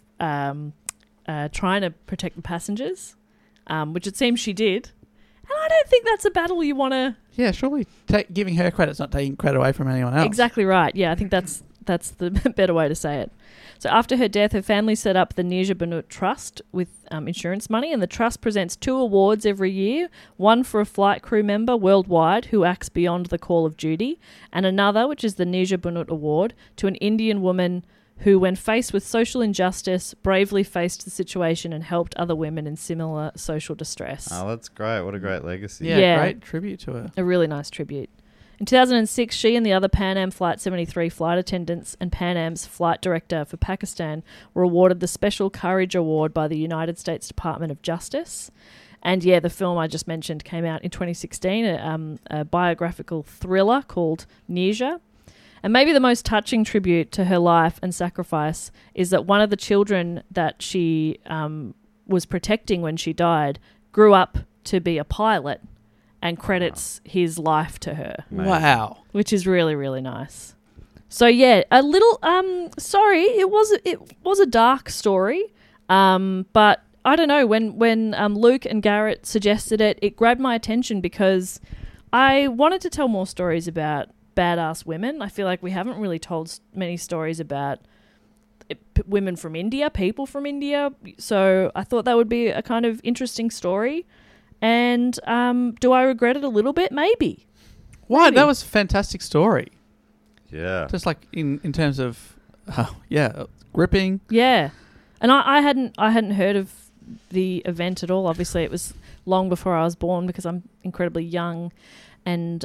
Speaker 9: trying to protect the passengers, which it seems she did. And I don't think that's a battle you want to...
Speaker 8: Yeah, surely giving her credit's not taking credit away from anyone else.
Speaker 9: Exactly right. Yeah, I think that's the better way to say it. So after her death, her family set up the Nirja Banut Trust with insurance money, and the trust presents 2 awards every year, one for a flight crew member worldwide who acts beyond the call of duty, and another, which is the Nirja Banut Award, to an Indian woman who, when faced with social injustice, bravely faced the situation and helped other women in similar social distress.
Speaker 10: Oh, that's great. What a great legacy.
Speaker 8: Yeah, great tribute to her.
Speaker 9: A really nice tribute. In 2006, she and the other Pan Am Flight 73 flight attendants and Pan Am's flight director for Pakistan were awarded the Special Courage Award by the United States Department of Justice. And yeah, the film I just mentioned came out in 2016, a biographical thriller called Nirja. And maybe the most touching tribute to her life and sacrifice is that one of the children that she was protecting when she died grew up to be a pilot and credits his life to her.
Speaker 8: Wow.
Speaker 9: Which is really, really nice. So yeah, a little sorry, it was a dark story. But I don't know, when Luke and Garrett suggested it, it grabbed my attention because I wanted to tell more stories about badass women. I feel like we haven't really told many stories about women from India, people from India. So I thought that would be a kind of interesting story. And do I regret it a little bit? Maybe.
Speaker 8: Why?
Speaker 9: Maybe.
Speaker 8: That was a fantastic story.
Speaker 10: Yeah.
Speaker 8: Just like in terms of, gripping.
Speaker 9: Yeah. And I hadn't heard of the event at all. Obviously, it was long before I was born because I'm incredibly young. And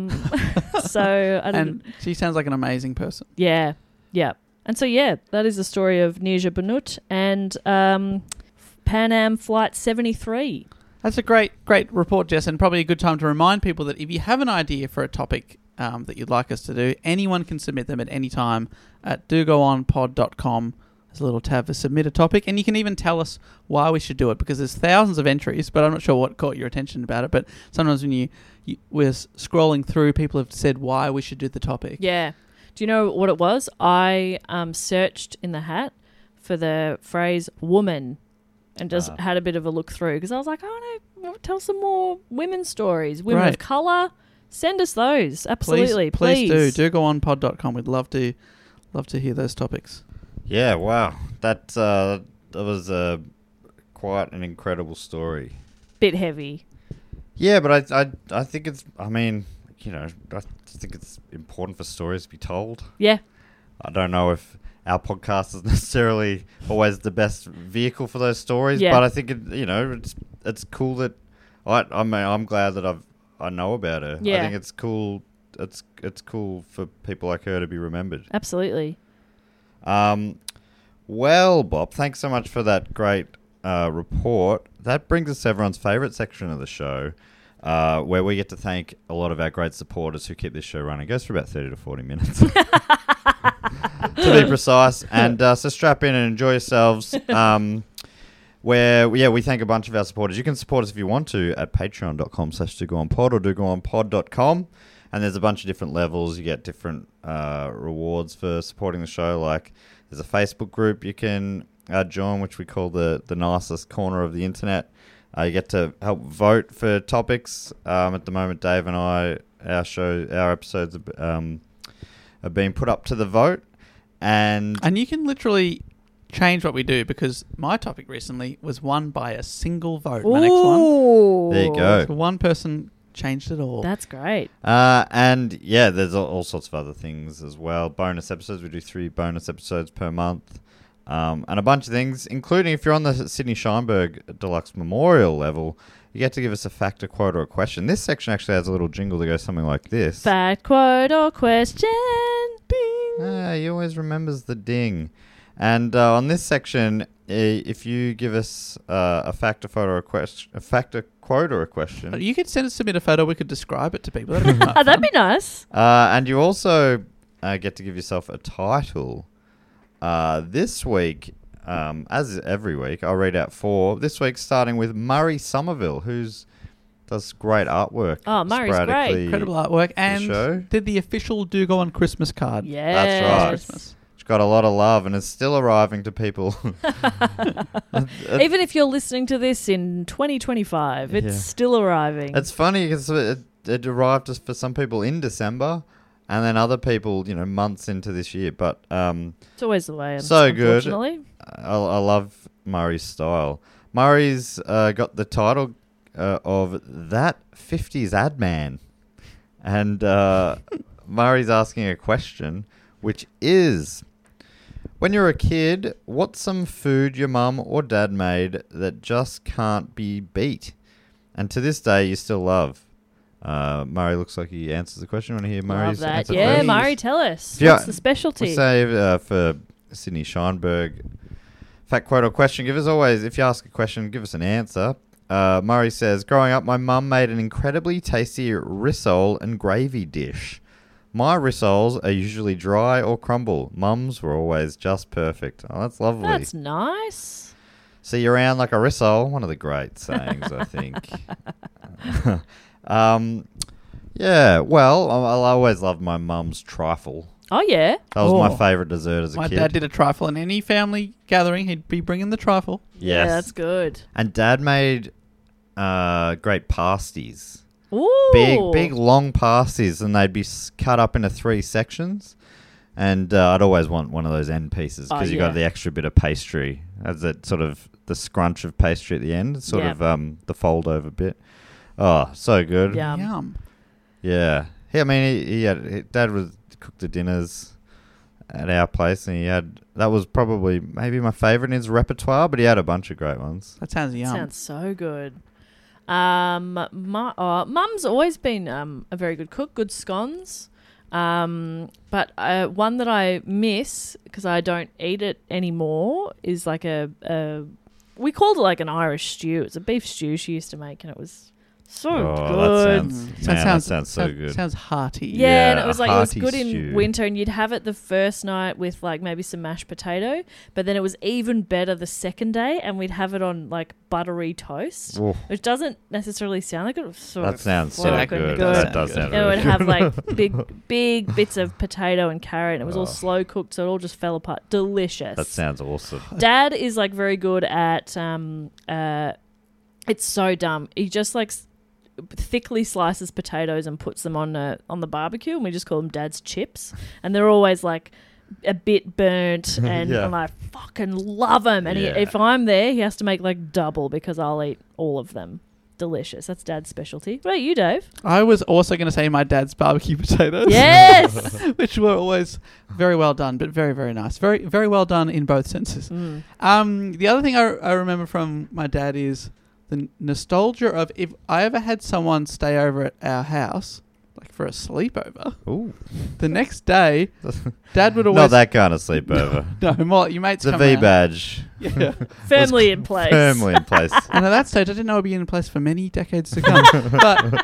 Speaker 9: so I didn't.
Speaker 8: And she sounds like an amazing person.
Speaker 9: Yeah, yeah. And so yeah, that is the story of Nirja Banut and Pan Am Flight 73.
Speaker 8: That's a great report, Jess, and probably a good time to remind people that if you have an idea for a topic that you'd like us to do, anyone can submit them at any time at dogoonpod.com. There's a little tab for submit a topic, and you can even tell us why we should do it, because there's thousands of entries, but I'm not sure what caught your attention about it. But sometimes when we're scrolling through, people have said why we should do the topic.
Speaker 9: Yeah. Do you know what it was? I searched in the hat for the phrase woman and just had a bit of a look through because I was like, I want to tell some more women's stories, women of colour. Send us those. Absolutely.
Speaker 8: Please do. Dogoonpod.com. We'd love to hear those topics.
Speaker 10: Yeah, wow. That was quite an incredible story.
Speaker 9: Bit heavy.
Speaker 10: Yeah, but I think it's, I mean, you know, I think it's important for stories to be told.
Speaker 9: Yeah.
Speaker 10: I don't know if our podcast is necessarily always the best vehicle for those stories,
Speaker 9: Yeah.
Speaker 10: but I think it's cool that I'm glad that I know about her.
Speaker 9: Yeah.
Speaker 10: I think it's cool. It's cool for people like her to be remembered.
Speaker 9: Absolutely.
Speaker 10: Well, Bob, thanks so much for that great report. That brings us to everyone's favourite section of the show, where we get to thank a lot of our great supporters who keep this show running. It goes for about 30 to 40 minutes, to be precise. And so strap in and enjoy yourselves. We thank a bunch of our supporters. You can support us if you want to at patreon.com/dogoonpod or dogoonpod.com. And there's a bunch of different levels. You get different rewards for supporting the show. Like there's a Facebook group you can join, which we call the nicest corner of the internet. You get to help vote for topics. At the moment, Dave and I, our episodes are being put up to the vote. And
Speaker 8: you can literally change what we do, because my topic recently was won by a single vote. My next one.
Speaker 10: There you go.
Speaker 8: So one person changed it all.
Speaker 9: That's great.
Speaker 10: And yeah, there's all sorts of other things as well. Bonus episodes. We do 3 bonus episodes per month. And a bunch of things, including if you're on the Sydney Scheinberg Deluxe Memorial level, you get to give us a fact, a quote, or a question. This section actually has a little jingle that goes something like this.
Speaker 9: Fact, quote, or question.
Speaker 8: Beep.
Speaker 10: He always remembers the ding. And on this section, if you give us a fact, a photo, a fact, a quote, or a question,
Speaker 8: You could submit a photo. We could describe it to people. That'd be quite
Speaker 9: That'd be nice.
Speaker 10: and you also get to give yourself a title. This week, as every week, I'll read out 4. This week, starting with Murray Somerville, who's does great artwork.
Speaker 9: Oh, Murray's great.
Speaker 10: sporadically
Speaker 8: incredible artwork.
Speaker 10: the
Speaker 8: And
Speaker 10: show.
Speaker 8: did the official Do Go On Christmas card.
Speaker 9: Yeah.
Speaker 10: That's right.
Speaker 8: Christmas.
Speaker 10: It's got a lot of love and it's still arriving to people.
Speaker 9: Even if you're listening to this in 2025, it's
Speaker 10: Yeah.
Speaker 9: still arriving.
Speaker 10: It's funny because it arrived just for some people in December and then other people, months into this year. But
Speaker 9: It's always the way.
Speaker 10: So good.
Speaker 9: Unfortunately.
Speaker 10: I love Murray's style. Murray's got the title of That 50s Ad Man. And Murray's asking a question, which is, when you're a kid, what's some food your mum or dad made that just can't be beat? And to this day, you still love? Murray looks like he answers the question. Want to hear
Speaker 9: Love
Speaker 10: Murray's
Speaker 9: that.
Speaker 10: answer
Speaker 9: Yeah,
Speaker 10: first?
Speaker 9: Murray, tell us.
Speaker 10: Yeah.
Speaker 9: What's the specialty?
Speaker 10: We'll say for Sydney Scheinberg, fact, quote, or question. Give us always, if you ask a question, give us an answer. Murray says, growing up, my mum made an incredibly tasty rissole and gravy dish. My rissoles are usually dry or crumble. Mum's were always just perfect. Oh, that's lovely.
Speaker 9: That's nice.
Speaker 10: See you around like a rissole. One of the great sayings, I think. Yeah, well, I always loved my mum's trifle.
Speaker 9: Oh, yeah.
Speaker 10: That was my
Speaker 8: Oh.
Speaker 10: favourite dessert as a
Speaker 8: My
Speaker 10: kid.
Speaker 8: dad did a trifle in any family gathering. He'd be bringing the trifle.
Speaker 10: Yes.
Speaker 9: Yeah, that's good.
Speaker 10: And Dad made great pasties.
Speaker 9: Ooh.
Speaker 10: Big, long pasties, and they'd be cut up into 3 sections. And I'd always want one of those end pieces because
Speaker 9: Oh,
Speaker 10: you
Speaker 9: yeah.
Speaker 10: got the extra bit of pastry as that sort of the scrunch of pastry at the end, sort
Speaker 9: Yeah.
Speaker 10: of the fold over bit. Oh, so good.
Speaker 9: Yum.
Speaker 10: Yeah. I mean, Dad would cook the dinners at our place, and that was probably maybe my favourite in his repertoire, but he had a bunch of great ones.
Speaker 8: That sounds yum.
Speaker 9: Sounds so good. Mum's always been a very good cook, good scones. But one that I miss because I don't eat it anymore is like we called it like an Irish stew. It's a beef stew she used to make, and it was so good.
Speaker 10: That sounds so good.
Speaker 8: Sounds hearty.
Speaker 9: Yeah, and
Speaker 10: Yeah,
Speaker 9: it was
Speaker 10: a
Speaker 9: like it was
Speaker 10: hearty
Speaker 9: good
Speaker 10: stew.
Speaker 9: in winter, and you'd have it the first night with like maybe some mashed potato, but then it was even better the second day, and we'd have it on like buttery toast,
Speaker 10: Oof.
Speaker 9: which doesn't necessarily sound like it. Was so
Speaker 10: That sounds so
Speaker 9: fucking
Speaker 10: good.
Speaker 8: good.
Speaker 10: That does sound
Speaker 9: And it
Speaker 10: really
Speaker 9: would
Speaker 10: good.
Speaker 9: have like big bits of potato and carrot, and it was all slow cooked, so it all just fell apart. Delicious.
Speaker 10: That sounds awesome.
Speaker 9: Dad is like very good at it's so dumb. He just like thickly slices potatoes and puts them on the barbecue, and we just call them Dad's chips, and they're always like a bit burnt, and
Speaker 10: Yeah.
Speaker 9: I'm like fucking love them. And
Speaker 10: Yeah.
Speaker 9: if I'm there, he has to make like double because I'll eat all of them. Delicious. That's Dad's specialty. What about you, Dave?
Speaker 8: I was also going to say my dad's barbecue potatoes.
Speaker 9: Yes.
Speaker 8: Which were always very well done, but very, very nice. Very, very well done in both senses.
Speaker 9: Mm.
Speaker 8: The other thing I remember from my dad is the nostalgia of if I ever had someone stay over at our house, like for a sleepover,
Speaker 10: Ooh.
Speaker 8: the next day, Dad would always...
Speaker 10: Not that kind of sleepover.
Speaker 8: No, more like your mates
Speaker 10: The
Speaker 8: come
Speaker 10: V
Speaker 8: around.
Speaker 10: badge.
Speaker 8: Yeah.
Speaker 9: Firmly in place.
Speaker 10: Firmly in place.
Speaker 8: And at that stage, I didn't know it would be in place for many decades to come. But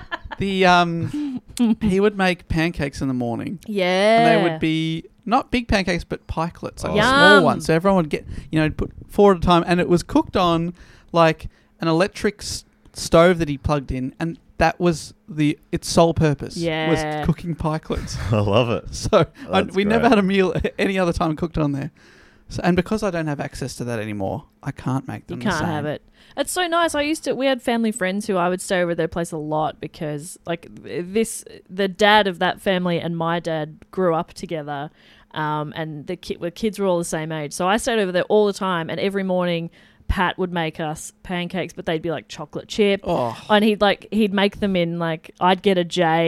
Speaker 8: he would make pancakes in the morning.
Speaker 9: Yeah.
Speaker 8: And they would be not big pancakes, but pikelets, like
Speaker 9: Yum.
Speaker 8: small ones. So everyone would get, put 4 at a time. And it was cooked on like an electric stove that he plugged in. And that was its sole purpose.
Speaker 9: Yeah.
Speaker 8: Was cooking pikelets.
Speaker 10: I love it.
Speaker 8: So
Speaker 10: That's
Speaker 8: we never
Speaker 10: great.
Speaker 8: had a meal any other time cooked on there. So, and because I don't have access to that anymore, I can't make them
Speaker 9: You can't
Speaker 8: the same.
Speaker 9: have it. It's so nice. We had family friends who I would stay over at their place a lot because like the dad of that family and my dad grew up together, and the kids were all the same age. So I stayed over there all the time, and every morning Pat would make us pancakes, but they'd be like chocolate chip.
Speaker 8: Oh.
Speaker 9: And he'd make them in like, I'd get a J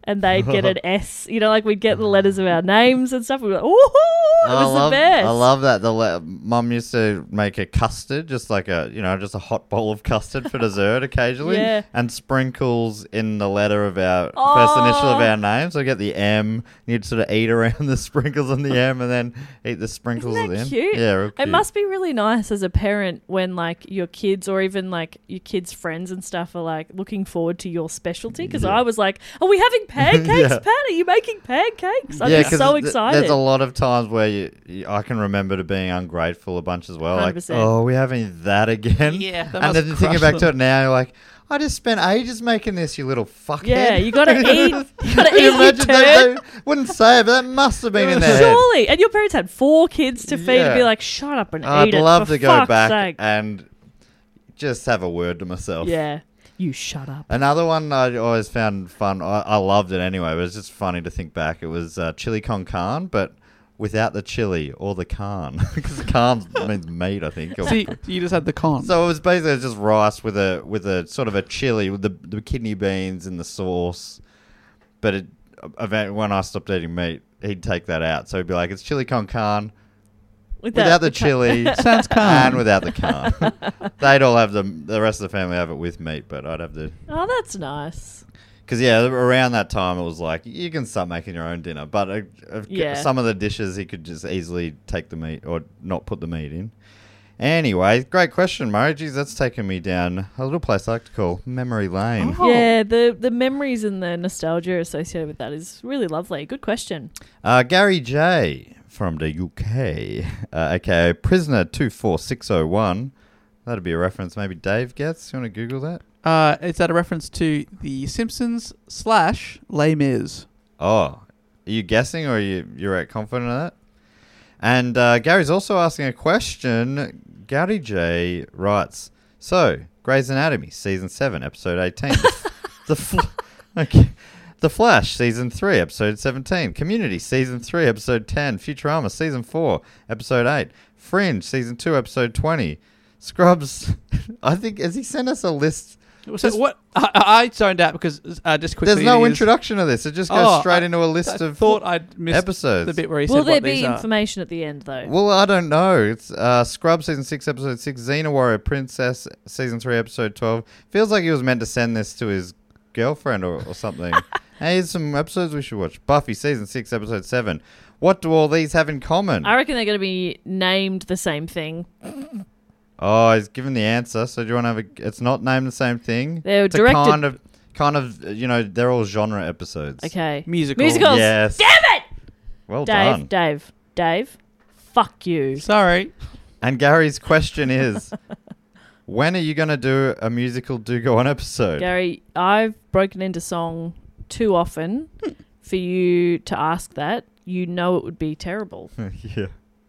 Speaker 9: and they'd get an S. You know, like we'd get the letters of our names and stuff. We'd be like, ooh, it was the best.
Speaker 10: I love that. Mum used to make a custard, just like just a hot bowl of custard for dessert occasionally, and sprinkles in the letter of our first initial of our name. So get the M. You'd sort of eat around the sprinkles on the M, and then eat the sprinkles
Speaker 9: Isn't
Speaker 10: at the
Speaker 9: that
Speaker 10: end.
Speaker 9: cute?
Speaker 10: Yeah, real cute.
Speaker 9: It must be really nice as a parent when like your kids or even like your kids' friends and stuff are like looking forward to your specialty. Because I was like, are we having pancakes, Pat? Are you making pancakes? I'm just so excited.
Speaker 10: There's a lot of times where I can remember to being ungrateful a bunch as well.
Speaker 9: 100%.
Speaker 10: Like, are we having that again?
Speaker 8: Yeah, that
Speaker 10: and
Speaker 8: must
Speaker 10: then thinking back
Speaker 8: crush
Speaker 10: to it now, you're like, I just spent ages making this, you little fuckhead.
Speaker 9: Yeah, you gotta eat. You gotta
Speaker 10: Can
Speaker 9: eat.
Speaker 10: you imagine
Speaker 9: Turd.
Speaker 10: they wouldn't say it, but that must have been in their head.
Speaker 9: Surely. And your parents had 4 kids to feed and be like, shut up and
Speaker 10: I'd
Speaker 9: eat it.
Speaker 10: love
Speaker 9: for
Speaker 10: to go
Speaker 9: fuck's
Speaker 10: back
Speaker 9: sake.
Speaker 10: and just have a word to myself.
Speaker 9: Yeah. You shut up.
Speaker 10: Another one I always found fun. I loved it anyway, but it's just funny to think back. It was chili con carne, but without the chili or the carne. Because carne means meat, I think.
Speaker 8: See, you just had the con.
Speaker 10: So it was basically just rice with a sort of a chili with the kidney beans and the sauce. But when I stopped eating meat, he'd take that out. So he'd be like, it's chili con carne without the chili.
Speaker 8: Sounds calm.
Speaker 10: And without the carne. They'd all have the rest of the family have it with meat, but I'd have the...
Speaker 9: Oh, that's nice.
Speaker 10: Because, around that time, it was like, you can start making your own dinner. But some of the dishes, he could just easily take the meat or not put the meat in. Anyway, great question, Murray. Geez, that's taken me down a little place I like to call Memory Lane.
Speaker 9: Oh. Yeah, the memories and the nostalgia associated with that is really lovely. Good question.
Speaker 10: Gary J. from the UK, aka Prisoner 24601. That'd be a reference maybe Dave gets. You want to Google that?
Speaker 8: Is that a reference to The Simpsons / Les Mis?
Speaker 10: Oh, are you guessing or you're confident of that? And Gary's also asking a question. Gary J writes, so, Grey's Anatomy, Season 7, Episode 18. The Flash, Season 3, Episode 17. Community, Season 3, Episode 10. Futurama, Season 4, Episode 8. Fringe, Season 2, Episode 20. Scrubs, I think, has he sent us a list?
Speaker 8: So what? I zoned out because just quickly.
Speaker 10: There's no introduction of this. It just goes straight into a list of
Speaker 8: thought I'd missed
Speaker 10: episodes.
Speaker 8: The bit where he said
Speaker 9: Will there
Speaker 8: what
Speaker 9: be
Speaker 8: these are.
Speaker 9: information at the end, though?
Speaker 10: Well, I don't know. It's Scrubs Season 6, Episode 6, Xena Warrior Princess Season 3, Episode 12. Feels like he was meant to send this to his girlfriend or something. Hey, here's some episodes we should watch. Buffy Season 6, Episode 7. What do all these have in common?
Speaker 9: I reckon they're going to be named the same thing.
Speaker 10: Oh, he's given the answer. So do you want to have a... It's not named the same thing.
Speaker 9: They're
Speaker 10: it's
Speaker 9: directed...
Speaker 10: kind of, they're all genre episodes.
Speaker 9: Okay.
Speaker 8: Musicals.
Speaker 10: Yes.
Speaker 9: Damn it!
Speaker 10: Well done.
Speaker 9: Dave. Fuck you.
Speaker 8: Sorry.
Speaker 10: And Gary's question is, when are you going to do a musical Do Go On episode?
Speaker 9: Gary, I've broken into song too often for you to ask that. You know it would be terrible.
Speaker 10: Yeah.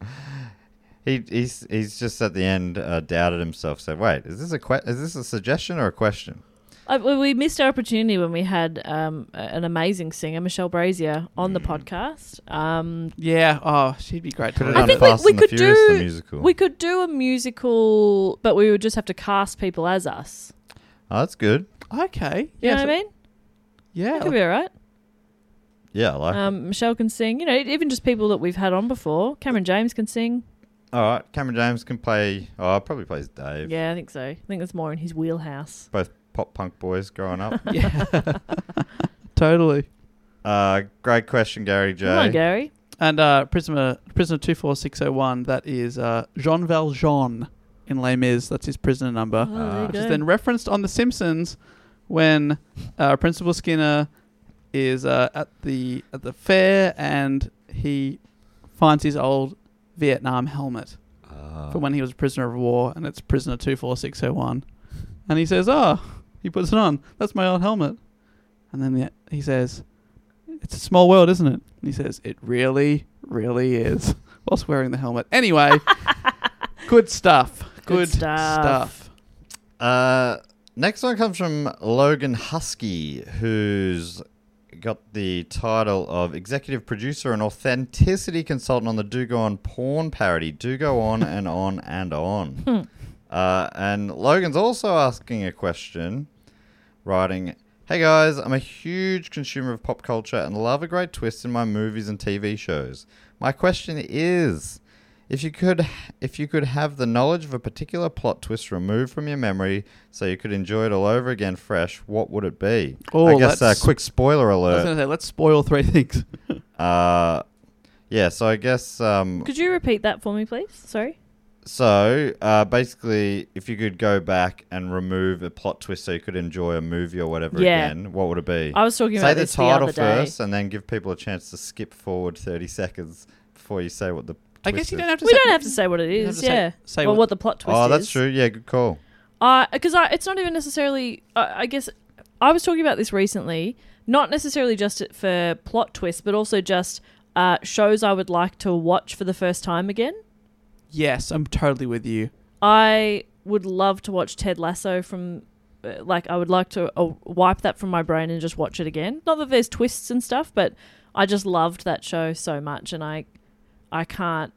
Speaker 10: He's just at the end doubted himself. Said, "Wait, is this a suggestion or a question?"
Speaker 9: We missed our opportunity when we had an amazing singer, Michelle Brazier, on the podcast.
Speaker 8: Yeah. Oh, she'd be great.
Speaker 10: Could have
Speaker 8: To
Speaker 10: done
Speaker 9: I think
Speaker 10: Fast
Speaker 9: we
Speaker 10: and the
Speaker 9: could
Speaker 10: Furious,
Speaker 9: do
Speaker 10: the musical.
Speaker 9: We could do a musical, but we would just have to cast people as us.
Speaker 10: Oh, that's good.
Speaker 8: Okay.
Speaker 9: You know what I mean?
Speaker 8: Yeah.
Speaker 9: That could be all right.
Speaker 10: Yeah, I like it.
Speaker 9: Michelle can sing. You know, even just people that we've had on before. Cameron James can sing.
Speaker 10: All right, Cameron James can play... Oh, probably plays Dave.
Speaker 9: Yeah, I think so. I think that's more in his wheelhouse.
Speaker 10: Both pop punk boys growing up.
Speaker 8: Yeah. Totally.
Speaker 10: Great question, Gary J.
Speaker 9: Come on, Gary.
Speaker 8: And Prisoner 24601, that is Jean Valjean in Les Mis. That's his prisoner number.
Speaker 9: Oh, there you
Speaker 8: Which is
Speaker 9: go.
Speaker 8: then referenced on The Simpsons when Principal Skinner is at the fair and he finds his old Vietnam helmet from when he was a prisoner of war, and it's Prisoner 24601. And he says, he puts it on. That's my old helmet. And then he says, it's a small world, isn't it? And he says, it really, really is, whilst wearing the helmet. Anyway, good stuff. Good stuff.
Speaker 10: Next one comes from Logan Husky, who's got the title of executive producer and authenticity consultant on the Do Go On porn parody, Do Go On and On and On. And Logan's also asking a question, writing, Hey guys, I'm a huge consumer of pop culture and love a great twist in my movies and TV shows. My question is, if you could have the knowledge of a particular plot twist removed from your memory so you could enjoy it all over again fresh, what would it be?
Speaker 8: Oh,
Speaker 10: I guess
Speaker 8: let's-
Speaker 10: quick spoiler
Speaker 8: I was
Speaker 10: alert.
Speaker 8: going to say, let's spoil 3 things.
Speaker 10: Yeah, so I guess
Speaker 9: Could you repeat that for me, please? Sorry.
Speaker 10: so basically if you could go back and remove a plot twist so you could enjoy a movie or whatever
Speaker 9: Yeah.
Speaker 10: again, what would it be?
Speaker 9: I was talking
Speaker 10: Say
Speaker 9: about
Speaker 10: the
Speaker 9: this the
Speaker 10: title
Speaker 9: other day.
Speaker 10: first and then give people a chance to skip forward 30 seconds before you say what the
Speaker 8: I
Speaker 10: twist
Speaker 8: guess you
Speaker 10: is.
Speaker 8: don't have to
Speaker 9: We
Speaker 8: say...
Speaker 9: don't have to say what it
Speaker 8: You have
Speaker 9: is.
Speaker 8: to say-
Speaker 9: Yeah.
Speaker 8: say
Speaker 9: or
Speaker 8: what-
Speaker 9: what the plot twist is.
Speaker 10: Oh, that's true. Yeah, good call.
Speaker 9: Because it's not even necessarily. I guess I was talking about this recently. Not necessarily just for plot twists, but also just shows I would like to watch for the first time again.
Speaker 8: Yes, I'm totally with you.
Speaker 9: I would love to watch Ted Lasso from. I would like to wipe that from my brain and just watch it again. Not that there's twists and stuff, but I just loved that show so much, and I can't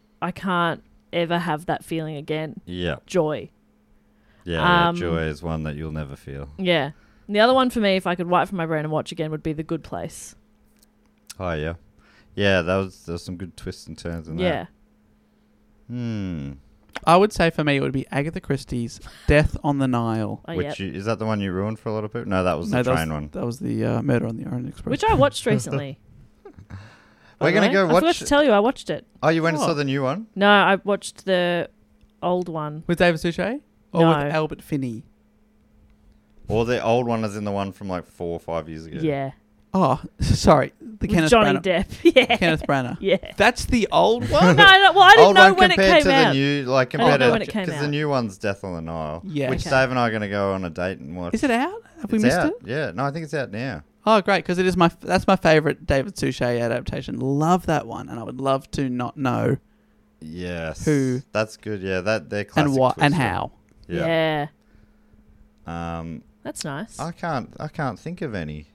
Speaker 9: ever have that feeling again.
Speaker 10: Yeah.
Speaker 9: Joy.
Speaker 10: Yeah, joy is one that you'll never feel.
Speaker 9: Yeah. And the other one for me, if I could wipe from my brain and watch again, would be The Good Place.
Speaker 10: Oh, yeah. Yeah, there was some good twists and turns in
Speaker 9: Yeah.
Speaker 10: that.
Speaker 8: I would say for me it would be Agatha Christie's Death on the Nile.
Speaker 9: Oh,
Speaker 10: Which
Speaker 9: yeah.
Speaker 10: is that the one you ruined for a lot of people? No, that was the
Speaker 8: No,
Speaker 10: train one.
Speaker 8: That was the Murder on the Orient Express.
Speaker 9: Which I watched recently.
Speaker 10: We're going to go
Speaker 9: I forgot
Speaker 10: watch...
Speaker 9: to tell you, I watched it.
Speaker 10: Oh, you went and saw the new one?
Speaker 9: No, I watched the old one.
Speaker 8: With David Suchet? Or
Speaker 9: No.
Speaker 8: with Albert Finney?
Speaker 10: Or the old one is in the one from like 4 or 5 years ago?
Speaker 9: Yeah.
Speaker 8: Oh, sorry. The
Speaker 9: With
Speaker 8: Kenneth
Speaker 9: Johnny
Speaker 8: Branagh.
Speaker 9: Depp. Yeah.
Speaker 8: Kenneth Branagh.
Speaker 9: Yeah.
Speaker 8: That's the old
Speaker 9: No,
Speaker 8: one?
Speaker 9: well, I didn't
Speaker 10: Old
Speaker 9: know
Speaker 10: one
Speaker 9: when it
Speaker 10: compared
Speaker 9: came
Speaker 10: to
Speaker 9: out.
Speaker 10: the new, like
Speaker 9: I didn't
Speaker 10: compared
Speaker 9: know
Speaker 10: to
Speaker 9: when it came
Speaker 10: because the
Speaker 9: out.
Speaker 10: new one's Death on the Nile,
Speaker 8: Yeah.
Speaker 10: which
Speaker 9: Okay.
Speaker 10: Dave and I are going to go on a date and watch.
Speaker 8: Is it out? Have we
Speaker 10: It's
Speaker 8: missed
Speaker 10: out.
Speaker 8: it?
Speaker 10: Yeah, no, I think it's out now.
Speaker 8: Oh, great, because that's my favourite David Suchet adaptation. Love that one, and I would love to not know
Speaker 10: Yes,
Speaker 8: Who?
Speaker 10: That's good. Yeah, they're classic.
Speaker 8: and what and
Speaker 10: twister.
Speaker 8: how.
Speaker 10: Yeah.
Speaker 9: That's nice.
Speaker 10: I can't think of any.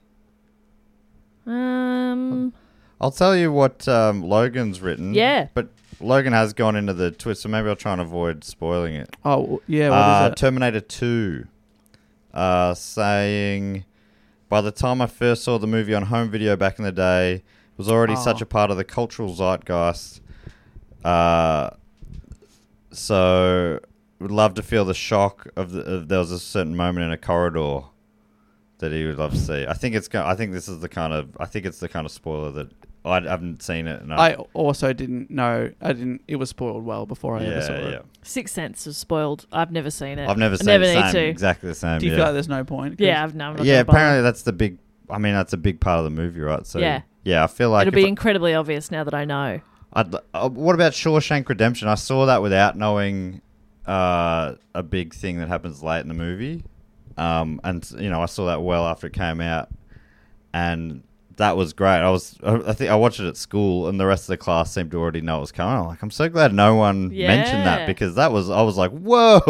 Speaker 9: I'll
Speaker 10: tell you what Logan's written.
Speaker 9: Yeah.
Speaker 10: But Logan has gone into the twist, so maybe I'll try and avoid spoiling it.
Speaker 8: Oh, yeah, what is it?
Speaker 10: Terminator 2. Saying, by the time I first saw the movie on home video back in the day, it was already such a part of the cultural zeitgeist. So, would love to feel the shock of there was a certain moment in a corridor that he would love to see. I think it's the kind of spoiler that I haven't seen it. And
Speaker 8: I also didn't know. It was spoiled well before I ever saw it.
Speaker 10: yeah.
Speaker 9: Sixth Sense was spoiled. I've never seen it.
Speaker 10: I've never seen
Speaker 9: never
Speaker 10: it.
Speaker 9: need
Speaker 10: Same,
Speaker 9: to.
Speaker 10: exactly the same.
Speaker 8: Do you
Speaker 10: yeah.
Speaker 8: feel like there's no point? 'Cause
Speaker 9: Yeah, I'm not
Speaker 10: Yeah,
Speaker 9: gonna bother.
Speaker 10: apparently that's the big. I mean, that's a big part of the movie, right? So
Speaker 9: Yeah.
Speaker 10: I feel like
Speaker 9: It'll be incredibly obvious now that I know.
Speaker 10: what about Shawshank Redemption? I saw that without knowing a big thing that happens late in the movie, and I saw that well after it came out, and that was great. I think I watched it at school, and the rest of the class seemed to already know it was coming. I'm so glad no one mentioned that, because I was like, whoa.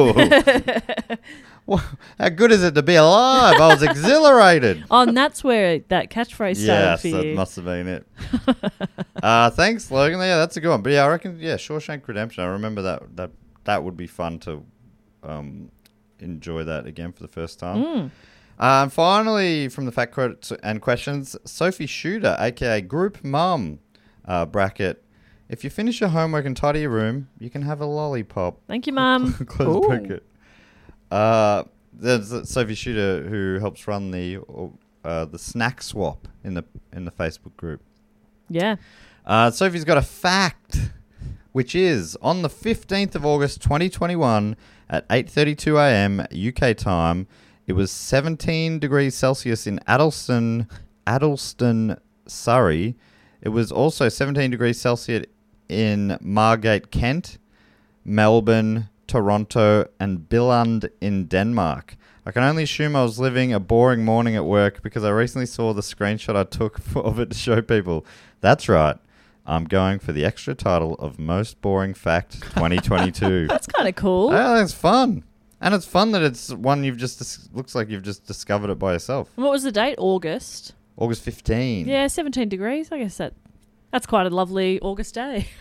Speaker 10: How good is it to be alive? I was exhilarated.
Speaker 9: Oh, and that's where that catchphrase started
Speaker 10: Yes,
Speaker 9: for
Speaker 10: that
Speaker 9: you.
Speaker 10: must have been it. Thanks, Logan. Yeah, that's a good one. But yeah, I reckon, Shawshank Redemption. I remember that would be fun to enjoy that again for the first time. And finally, from the fact quotes and questions, Sophie Shooter, aka Group Mum, bracket. If you finish your homework and tidy your room, you can have a lollipop.
Speaker 9: Thank you, Mum.
Speaker 10: Close bracket. There's Sophie Shooter who helps run the snack swap in the Facebook group.
Speaker 9: Yeah.
Speaker 10: Sophie's got a fact, which is on the 15th of August 2021 at 8:32 a.m. UK time, it was 17 degrees Celsius in Addleston, Surrey. It was also 17 degrees Celsius in Margate, Kent, Melbourne, Toronto, and Billund in Denmark. I can only assume I was living a boring morning at work because I recently saw the screenshot I took of it to show people. That's right. I'm going for the extra title of Most Boring Fact 2022.
Speaker 9: That's kind of cool.
Speaker 10: I think it's fun. And it's fun that it's one looks like you've just discovered it by yourself.
Speaker 9: What was the date? August.
Speaker 10: August 15.
Speaker 9: Yeah, 17 degrees. I guess that's quite a lovely August day.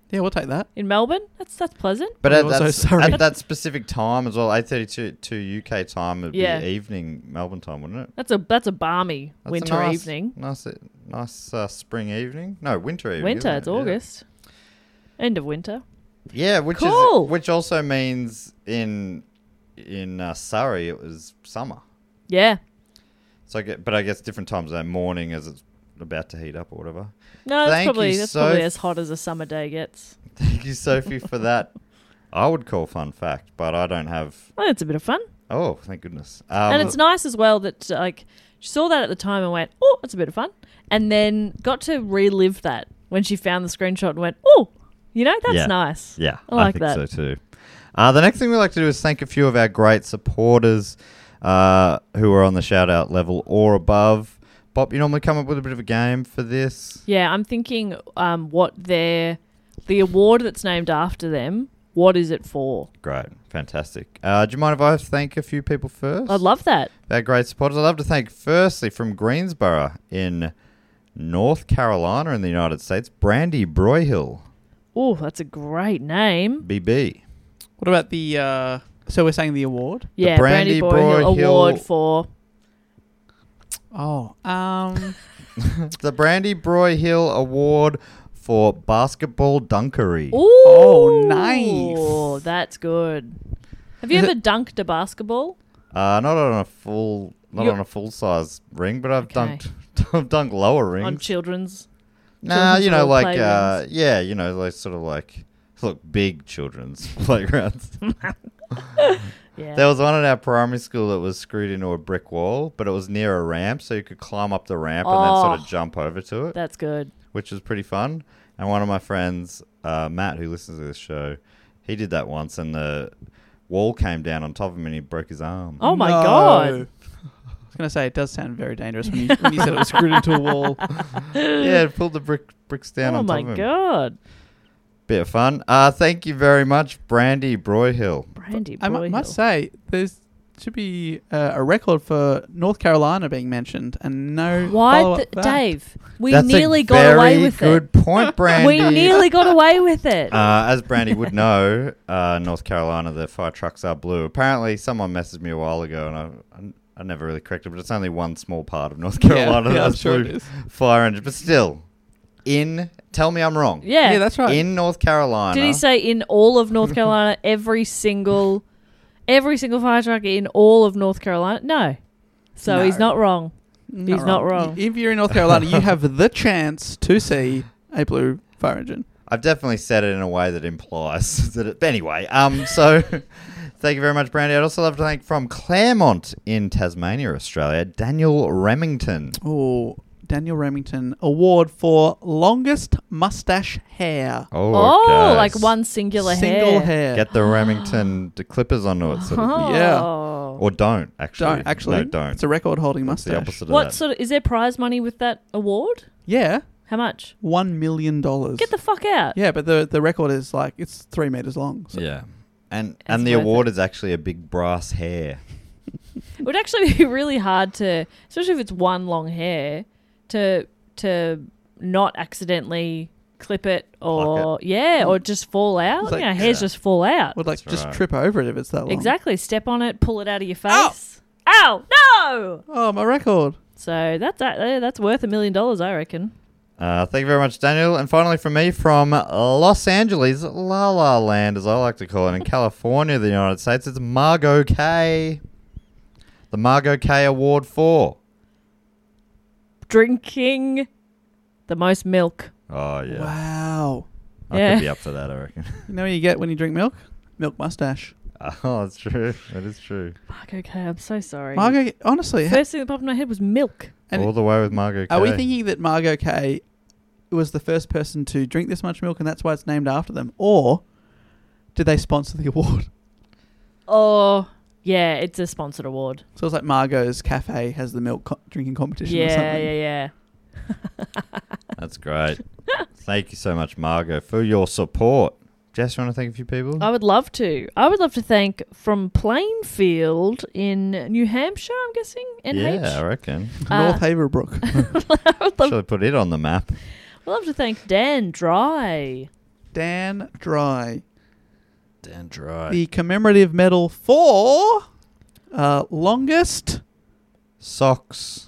Speaker 8: Yeah, we'll take that.
Speaker 9: In Melbourne, that's pleasant.
Speaker 10: But
Speaker 8: We're
Speaker 10: at
Speaker 8: also
Speaker 10: that,
Speaker 8: sorry.
Speaker 10: at that specific time as well, 8:32 UK time would
Speaker 9: Yeah.
Speaker 10: be evening Melbourne time, wouldn't it?
Speaker 9: That's a balmy
Speaker 10: That's a
Speaker 9: winter
Speaker 10: nice-
Speaker 9: evening.
Speaker 10: Nice spring evening. No, winter evening.
Speaker 9: Winter,
Speaker 10: isn't
Speaker 9: it's
Speaker 10: it? Yeah.
Speaker 9: August. End of winter.
Speaker 10: Yeah, which
Speaker 9: Cool.
Speaker 10: which also means in Surrey it was summer.
Speaker 9: Yeah.
Speaker 10: So I guess different times of that morning as it's about to heat up or whatever.
Speaker 9: No,
Speaker 10: Thank you,
Speaker 9: that's probably
Speaker 10: Soph.
Speaker 9: as hot as a summer day gets.
Speaker 10: Thank you, Sophie, for that. I would call fun fact, but I don't have.
Speaker 9: Well, it's a bit of fun.
Speaker 10: Oh, thank goodness.
Speaker 9: And it's nice as well that she saw that at the time and went, oh, it's a bit of fun. And then got to relive that when she found the screenshot and went, oh, that's
Speaker 10: Yeah.
Speaker 9: nice.
Speaker 10: Yeah,
Speaker 9: I like
Speaker 10: think
Speaker 9: that.
Speaker 10: so too. The next thing we like to do is thank a few of our great supporters who are on the shout out level or above. Bob, you normally come up with a bit of a game for this.
Speaker 9: Yeah, I'm thinking what the award that's named after them, what is it for?
Speaker 10: Great, fantastic. Do you mind if I thank a few people first?
Speaker 9: I'd love that.
Speaker 10: Our great supporters. I'd love to thank firstly from Greensboro in North Carolina in the United States, Brandy Broyhill,
Speaker 9: Oh, that's a great name.
Speaker 10: BB.
Speaker 8: What about the... so we're saying the award?
Speaker 9: Yeah,
Speaker 10: Brandy
Speaker 9: Brandy Broyhill
Speaker 10: Broyhill-
Speaker 9: Award for...
Speaker 8: Oh,
Speaker 10: The Brandy Broyhill Award for Basketball Dunkery.
Speaker 9: Ooh,
Speaker 8: Oh, nice.
Speaker 9: That's good. Have you
Speaker 8: Is
Speaker 9: ever dunked a basketball?
Speaker 10: Not on a full size ring, but I've
Speaker 9: Okay.
Speaker 10: dunked lower rings.
Speaker 9: On children's?
Speaker 10: Nah,
Speaker 9: children's little
Speaker 10: like
Speaker 9: playgrounds?
Speaker 10: like sort of like big children's playgrounds.
Speaker 9: Yeah.
Speaker 10: There was one at our primary school that was screwed into a brick wall, but it was near a ramp, so you could climb up the ramp and then sort of jump over to it,
Speaker 9: That's good.
Speaker 10: which was pretty fun. And one of my friends, Matt, who listens to this show, he did that once, and the wall came down on top of him, and he broke his arm.
Speaker 9: Oh my
Speaker 8: No.
Speaker 9: God.
Speaker 8: I was going to say, it does sound very dangerous when you said it was screwed into a wall.
Speaker 10: Yeah, it pulled the bricks down
Speaker 9: Oh
Speaker 10: on top
Speaker 9: my
Speaker 10: of him.
Speaker 9: God.
Speaker 10: Bit of fun. Thank you very much, Brandy Broyhill.
Speaker 9: Brandy
Speaker 8: I
Speaker 9: Broyhill.
Speaker 8: must say, there's should be a record for North Carolina being mentioned and no
Speaker 9: Why,
Speaker 8: follow-up back.
Speaker 9: Dave? We
Speaker 10: That's
Speaker 9: nearly
Speaker 10: a
Speaker 9: got away with
Speaker 10: very good point, Brandy.
Speaker 9: We nearly got away with it.
Speaker 10: As Brandy would know, North Carolina, the fire trucks are blue. Apparently, someone messaged me a while ago, and I never really corrected, but it's only one small part of North Carolina
Speaker 8: yeah, I'm
Speaker 10: that's
Speaker 8: sure
Speaker 10: blue
Speaker 8: it is.
Speaker 10: fire engine. But still, tell me I'm wrong.
Speaker 9: yeah.
Speaker 8: Yeah, that's right.
Speaker 10: In North Carolina.
Speaker 9: Did he say in all of North Carolina, every single fire truck in all of North Carolina? No. So he's not wrong. He's not wrong.
Speaker 8: If you're in North Carolina, you have the chance to see a blue fire engine.
Speaker 10: I've definitely said it in a way that implies that it... But anyway, so thank you very much, Brandy. I'd also love to thank from Claremont in Tasmania, Australia, Daniel Remington.
Speaker 8: Oh, Daniel Remington Award for longest mustache hair.
Speaker 9: Oh,
Speaker 10: okay.
Speaker 9: like one singular
Speaker 8: Single
Speaker 9: hair.
Speaker 8: hair.
Speaker 10: Get the Remington clippers onto it, sort of.
Speaker 9: Oh.
Speaker 8: Yeah.
Speaker 10: Or don't, actually.
Speaker 8: Don't, actually.
Speaker 10: No, don't.
Speaker 8: It's a record-holding
Speaker 10: That's the
Speaker 8: mustache.
Speaker 10: opposite
Speaker 9: What
Speaker 10: of that.
Speaker 9: sort of is there prize money with that award?
Speaker 8: Yeah,
Speaker 9: How much?
Speaker 8: $1 million.
Speaker 9: Get the fuck out.
Speaker 8: Yeah, but the record is it's 3 meters long. So.
Speaker 10: Yeah. And
Speaker 9: It's
Speaker 10: the
Speaker 9: worth
Speaker 10: award is actually a big brass hair.
Speaker 9: It would actually be really hard to, especially if it's one long hair, to not accidentally clip it or or just fall out.
Speaker 8: It's like-
Speaker 9: Hairs just fall out.
Speaker 8: Would
Speaker 10: That's
Speaker 8: just
Speaker 10: right.
Speaker 8: trip over it if it's that long.
Speaker 9: Exactly. Step on it, pull it out of your
Speaker 8: Ow!
Speaker 9: face. Ow! No!
Speaker 8: Oh, my record.
Speaker 9: So that's worth $1 million, I reckon.
Speaker 10: Thank you very much, Daniel. And finally from me, from Los Angeles, La La Land, as I like to call it, in California, the United States, it's Margot K. The Margot K Award for...
Speaker 9: Drinking the most milk.
Speaker 10: Oh, yeah.
Speaker 8: Wow.
Speaker 10: I
Speaker 9: Yeah.
Speaker 10: could be up for that, I reckon.
Speaker 8: You know what you get when you drink milk? Milk mustache.
Speaker 10: Oh, that's true. That is true.
Speaker 9: Fuck, okay, I'm so sorry.
Speaker 8: Margot, honestly,
Speaker 9: First thing that popped in my head was milk.
Speaker 8: and
Speaker 10: All the way with Margot K.
Speaker 8: are we thinking that Margot K was the first person to drink this much milk and that's why it's named after them? Or did they sponsor the award?
Speaker 9: Oh, yeah, it's a sponsored award.
Speaker 8: So it's like Margot's Cafe has the milk drinking competition or
Speaker 9: Yeah,
Speaker 8: something.
Speaker 9: yeah.
Speaker 10: That's great. Thank you so much, Margot, for your support. Jess, you want to thank a few people?
Speaker 9: I would love to. I would love to thank from Plainfield in New Hampshire, I'm guessing. NH.
Speaker 10: Yeah, I reckon.
Speaker 8: North Haverbrook.
Speaker 9: I would love,
Speaker 10: Should have put it on the map.
Speaker 9: I'd love to thank Dan Dry.
Speaker 8: Dan Dry.
Speaker 1: Dan Dry.
Speaker 8: The commemorative medal for longest
Speaker 1: Socks.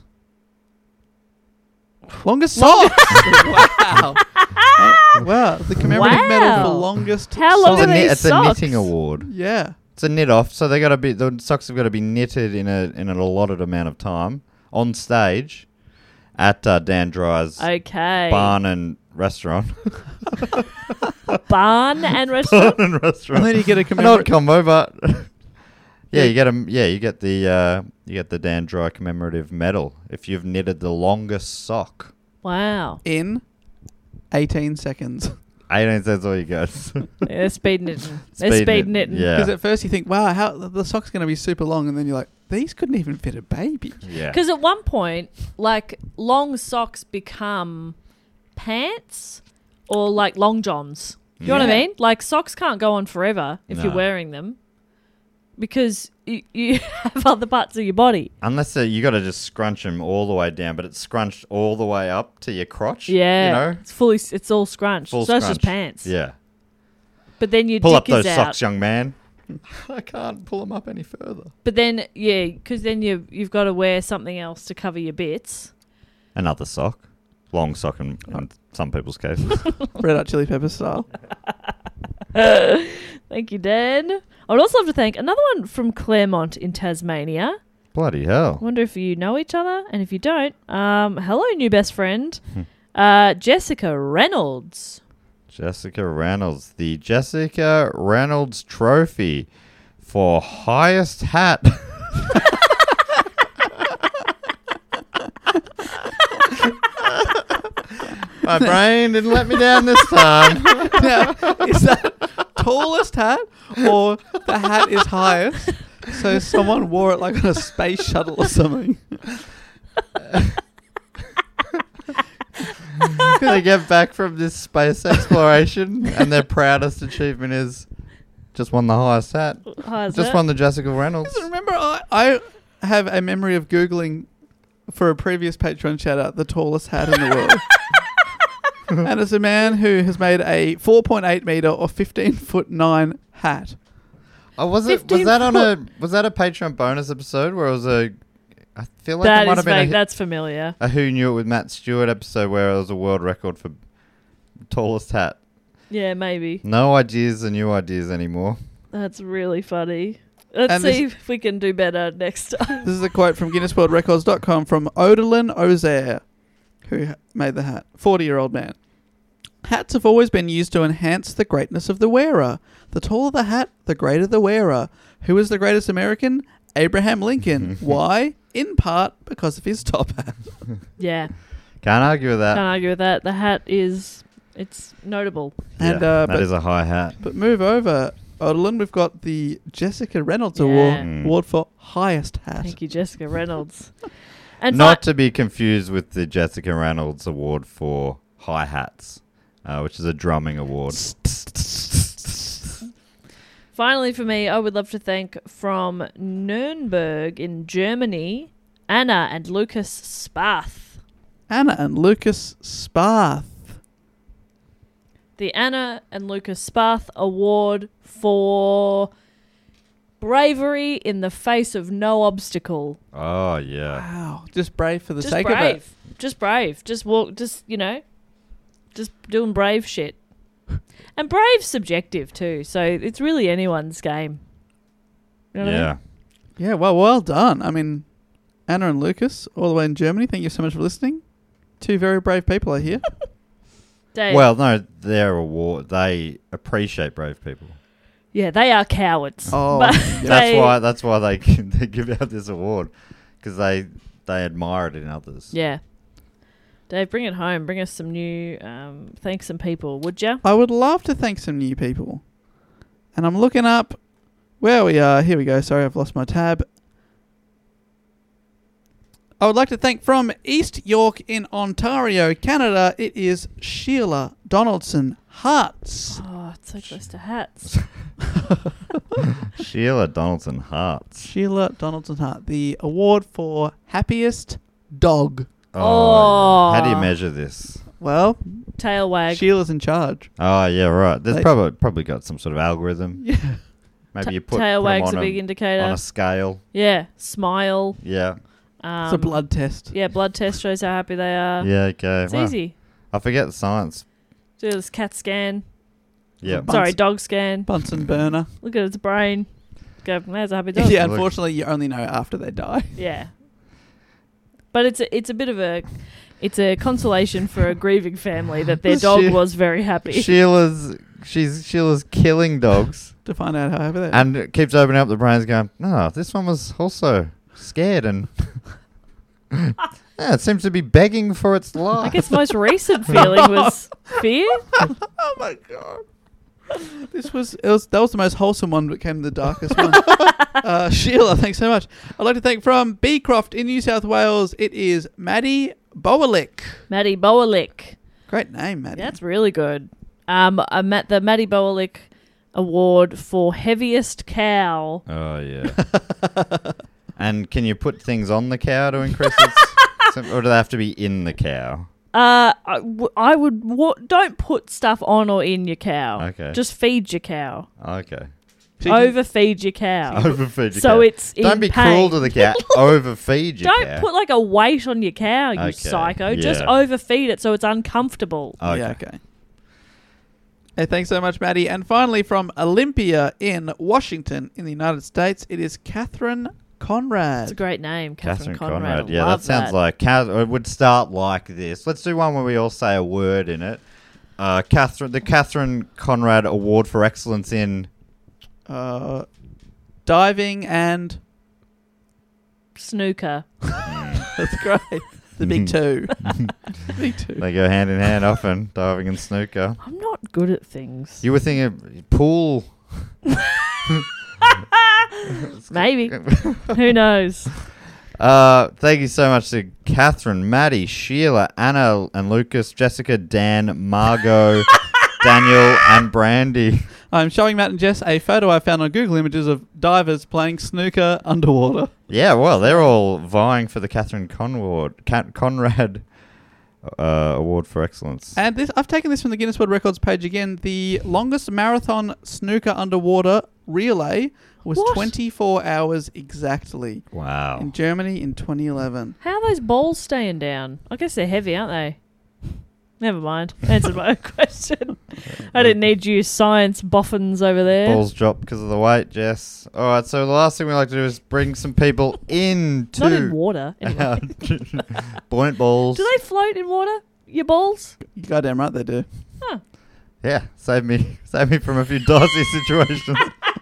Speaker 8: socks. Wow. Wow. The commemorative medal for longest
Speaker 9: How long
Speaker 8: socks.
Speaker 9: are these
Speaker 1: It's a
Speaker 9: socks?
Speaker 1: knitting award.
Speaker 8: Yeah.
Speaker 1: It's a knit off, so the socks have got to be knitted in an allotted amount of time on stage at Dan Dry's
Speaker 9: Okay.
Speaker 1: barn and restaurant.
Speaker 9: Barn and restaurant.
Speaker 1: And restaurant.
Speaker 8: And then you get a
Speaker 1: An odd
Speaker 8: commemorative...
Speaker 1: combo, but yeah, you get the Dan Dry commemorative medal if you've knitted the longest sock.
Speaker 9: Wow.
Speaker 8: in 18 seconds.
Speaker 1: 18 cents all you got.
Speaker 9: They're speed knitting. They're speed knitting.
Speaker 1: Yeah.
Speaker 8: Because at first you think, wow, how the sock's going to be super long. And then you're like, these couldn't even fit a baby.
Speaker 1: Yeah.
Speaker 9: Because at one point, like, long socks become pants or like long johns. You know what I
Speaker 8: Yeah.
Speaker 9: mean? Like, socks can't go on forever if you're
Speaker 1: No.
Speaker 9: wearing them because you have other parts of your body.
Speaker 1: Unless you got to just scrunch them all the way down, but it's scrunched all the way up to your crotch.
Speaker 9: Yeah.
Speaker 1: You know?
Speaker 9: It's all scrunched.
Speaker 1: Full
Speaker 9: so it's just
Speaker 1: scrunch.
Speaker 9: pants.
Speaker 1: Yeah.
Speaker 9: But then your
Speaker 1: Pull
Speaker 9: dick
Speaker 1: up those
Speaker 9: is out.
Speaker 1: socks, young man. I can't pull them up any further.
Speaker 9: But then, yeah, because then you've got to wear something else to cover your bits.
Speaker 1: Another sock. Long sock in some people's cases.
Speaker 8: Red Hot Chili Pepper style.
Speaker 9: Thank you, Dan. I would also love to thank another one from Claremont in Tasmania.
Speaker 1: Bloody hell.
Speaker 9: I wonder if you know each other, and if you don't, hello, new best friend, Jessica Reynolds.
Speaker 1: Jessica Reynolds. The Jessica Reynolds Trophy for highest hat. My brain didn't let me down this time.
Speaker 8: Now, is that tallest hat or the hat is highest? So someone wore it like on a space shuttle or something.
Speaker 1: They get back from this space exploration and their proudest achievement is just won the highest hat. Just won the Jessica Reynolds.
Speaker 8: Remember, I have a memory of Googling for a previous Patreon shout out the tallest hat in the world. And it's a man who has made a 4.8 meter or 15'9" hat.
Speaker 1: Oh, was that a Patreon bonus episode where it was I feel like
Speaker 9: That
Speaker 1: it might
Speaker 9: is
Speaker 1: have been
Speaker 9: that's familiar.
Speaker 1: a Who Knew It with Matt Stewart episode where it was a world record for tallest hat.
Speaker 9: Yeah, maybe.
Speaker 1: No ideas are new ideas anymore.
Speaker 9: That's really funny. Let's
Speaker 8: And
Speaker 9: see if we can do better next time.
Speaker 8: This is a quote from GuinnessWorldRecords.com from Odilon Ozair, who made the hat. 40-year-old man. Hats have always been used to enhance the greatness of the wearer. The taller the hat, the greater the wearer. Who is the greatest American? Abraham Lincoln. Why? In part because of his top hat.
Speaker 9: Yeah,
Speaker 1: Can't argue with that.
Speaker 9: can't argue with that. The hat it's notable.
Speaker 8: And
Speaker 1: that is a high hat.
Speaker 8: But move over, Odilon. We've got the Jessica Reynolds
Speaker 9: Yeah.
Speaker 8: Award for highest hat.
Speaker 9: Thank you, Jessica Reynolds. And
Speaker 1: Not to be confused with the Jessica Reynolds Award for high hats, which is a drumming award.
Speaker 9: finally, for me, I would love to thank from Nuremberg in Germany, Anna and Lucas Spath.
Speaker 8: Anna and Lucas Spath.
Speaker 9: The Anna and Lucas Spath Award for bravery in the face of no obstacle.
Speaker 1: Oh, yeah.
Speaker 8: Wow. Just brave for the
Speaker 9: Just
Speaker 8: sake
Speaker 9: brave.
Speaker 8: of it.
Speaker 9: Just brave. Just walk. Just doing brave shit. And brave's subjective too, so it's really anyone's game. You know what I mean?
Speaker 1: Yeah.
Speaker 8: Yeah, well done. I mean, Anna and Lucas, all the way in Germany, thank you so much for listening. Two very brave people are here.
Speaker 9: Dave.
Speaker 1: Well, no, they appreciate brave people.
Speaker 9: Yeah, they are cowards.
Speaker 8: Oh,
Speaker 9: But
Speaker 8: yeah.
Speaker 1: That's why they give out this award, because they admire it in others.
Speaker 9: Yeah. Dave, bring it home. Bring us some new, thank some people, would you?
Speaker 8: I would love to thank some new people. And I'm looking up where we are. Here we go. Sorry, I've lost my tab. I would like to thank from East York in Ontario, Canada. It is Sheila Donaldson Hartz.
Speaker 9: Oh, it's so close to hats.
Speaker 1: Sheila Donaldson Hartz.
Speaker 8: Sheila Donaldson Hart, the award for happiest dog.
Speaker 1: Oh, how do you measure this?
Speaker 8: Well,
Speaker 9: Tail wag.
Speaker 8: Sheila's in charge.
Speaker 10: Oh, yeah, right. There's
Speaker 8: They-
Speaker 10: probably got some sort of algorithm.
Speaker 8: Yeah.
Speaker 10: Maybe you put
Speaker 9: tail
Speaker 10: put 'em
Speaker 9: wag's
Speaker 10: on
Speaker 9: a big indicator.
Speaker 10: on a scale.
Speaker 9: Yeah. Smile.
Speaker 10: Yeah.
Speaker 8: It's a blood test.
Speaker 9: Yeah, blood test shows how happy they are.
Speaker 10: Yeah, okay.
Speaker 9: It's
Speaker 10: Well,
Speaker 9: easy.
Speaker 10: I forget the science.
Speaker 9: Do this cat scan.
Speaker 10: Yeah.
Speaker 9: Sorry, dog scan.
Speaker 8: Bunsen burner.
Speaker 9: Look at its brain. Go, there's a happy dog.
Speaker 8: Yeah, unfortunately, you only know after they die.
Speaker 9: Yeah. But it's a bit of a consolation for a grieving family that their dog was very happy.
Speaker 10: Sheila's killing dogs
Speaker 8: To find out how happy they are.
Speaker 10: and it keeps opening up the brains going, no, this one was also scared and yeah, it seems to be begging for its life.
Speaker 9: I guess most recent feeling was fear.
Speaker 8: Oh my god. That was the most wholesome one, but became the darkest one. Sheila, thanks so much. I'd like to thank from Beecroft in New South Wales. It is Maddie Bowalick.
Speaker 9: Maddie Bowalick.
Speaker 8: Great name, Maddie.
Speaker 9: That's really good. I'm at the Maddie Bowalick Award for heaviest cow.
Speaker 10: Oh, yeah. And can you put things on the cow to increase its... or do they have to be in the cow?
Speaker 9: I would don't put stuff on or in your cow.
Speaker 10: Okay.
Speaker 9: Just feed your cow.
Speaker 10: Okay.
Speaker 9: Overfeed your cow.
Speaker 10: Overfeed your
Speaker 9: so
Speaker 10: cow.
Speaker 9: it's
Speaker 10: Don't
Speaker 9: in
Speaker 10: be
Speaker 9: pain.
Speaker 10: cruel to the cow. Overfeed your cow.
Speaker 9: Don't put like a weight on your cow, you
Speaker 10: Okay,
Speaker 9: psycho. Just
Speaker 10: yeah.
Speaker 9: overfeed it so it's uncomfortable.
Speaker 10: Okay.
Speaker 8: Yeah, okay. Hey, thanks so much, Maddie. And finally, from Olympia in Washington in the United States, it is Catherine Conrad.
Speaker 9: It's a great name, Catherine
Speaker 10: Conrad.
Speaker 9: Conrad.
Speaker 10: Yeah,
Speaker 9: Love
Speaker 10: that sounds like it would start like this. Let's do one where we all say a word in it. The Catherine Conrad Award for Excellence in
Speaker 8: Diving and
Speaker 9: snooker.
Speaker 8: that's great. The big two. Big two.
Speaker 10: They go hand in hand often, diving and snooker.
Speaker 9: I'm not good at things.
Speaker 10: You were thinking pool.
Speaker 9: Maybe. Who knows?
Speaker 10: Thank you so much to Catherine, Maddie, Sheila, Anna and Lucas, Jessica, Dan, Margot, Daniel and Brandy.
Speaker 8: I'm showing Matt and Jess a photo I found on Google Images of divers playing snooker underwater.
Speaker 10: Yeah, well, they're all vying for the Catherine Conrad Award for Excellence.
Speaker 8: And this, I've taken this from the Guinness World Records page again. The longest marathon snooker underwater relay was
Speaker 9: What?
Speaker 8: 24 hours exactly.
Speaker 10: Wow.
Speaker 8: In Germany in 2011.
Speaker 9: How are those balls staying down? I guess they're heavy, aren't they? Never mind. Answered my own question. I didn't need you science boffins over there.
Speaker 10: Balls drop because of the weight, Jess. All right, so the last thing we like to do is bring some people into...
Speaker 9: Not in water. Anyway.
Speaker 10: Buoyant balls.
Speaker 9: Do they float in water? Your balls?
Speaker 8: You goddamn right they do.
Speaker 9: Huh.
Speaker 10: Yeah, save me from a few dicey situations.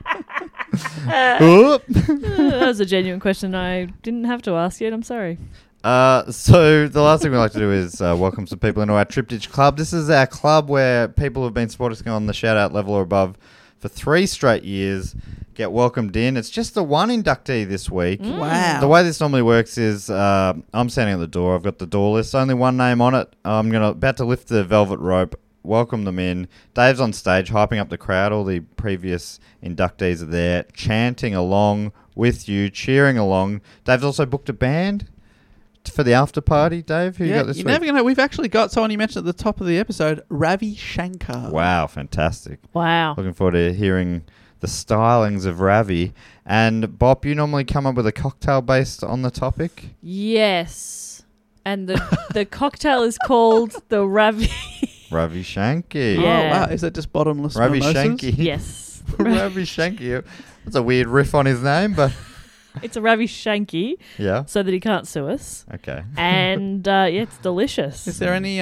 Speaker 10: Oop.
Speaker 9: That was a genuine question I didn't have to ask yet. I'm sorry.
Speaker 10: So the last thing we like to do is welcome some people into our Triptych Club. This is our club where people who have been supporting on the shout-out level or above for 3 straight years get welcomed in. It's just the one inductee this week.
Speaker 8: Wow.
Speaker 10: The way this normally works is I'm standing at the door. I've got the door list. Only one name on it. I'm about to lift the velvet rope, welcome them in. Dave's on stage hyping up the crowd. All the previous inductees are there chanting along with you, cheering along. Dave's also booked a band for the after party. Dave, who you got this
Speaker 8: you're
Speaker 10: week?
Speaker 8: never gonna know. We've actually got someone you mentioned at the top of the episode, Ravi Shankar.
Speaker 10: Wow, fantastic.
Speaker 9: Wow.
Speaker 10: Looking forward to hearing the stylings of Ravi. And Bob, you normally come up with a cocktail based on the topic?
Speaker 9: Yes. And the cocktail is called the Ravi.
Speaker 10: Ravi Shanky.
Speaker 9: Yeah.
Speaker 8: Oh wow, is that just bottomless
Speaker 10: Ravi
Speaker 8: mimosas?
Speaker 10: Shanky.
Speaker 9: Yes.
Speaker 10: Ravi Shanky. That's a weird riff on his name, but
Speaker 9: It's a Ravi Shanky
Speaker 10: yeah.
Speaker 9: so that he can't sue us.
Speaker 10: Okay.
Speaker 9: And yeah, it's delicious.
Speaker 8: Is there any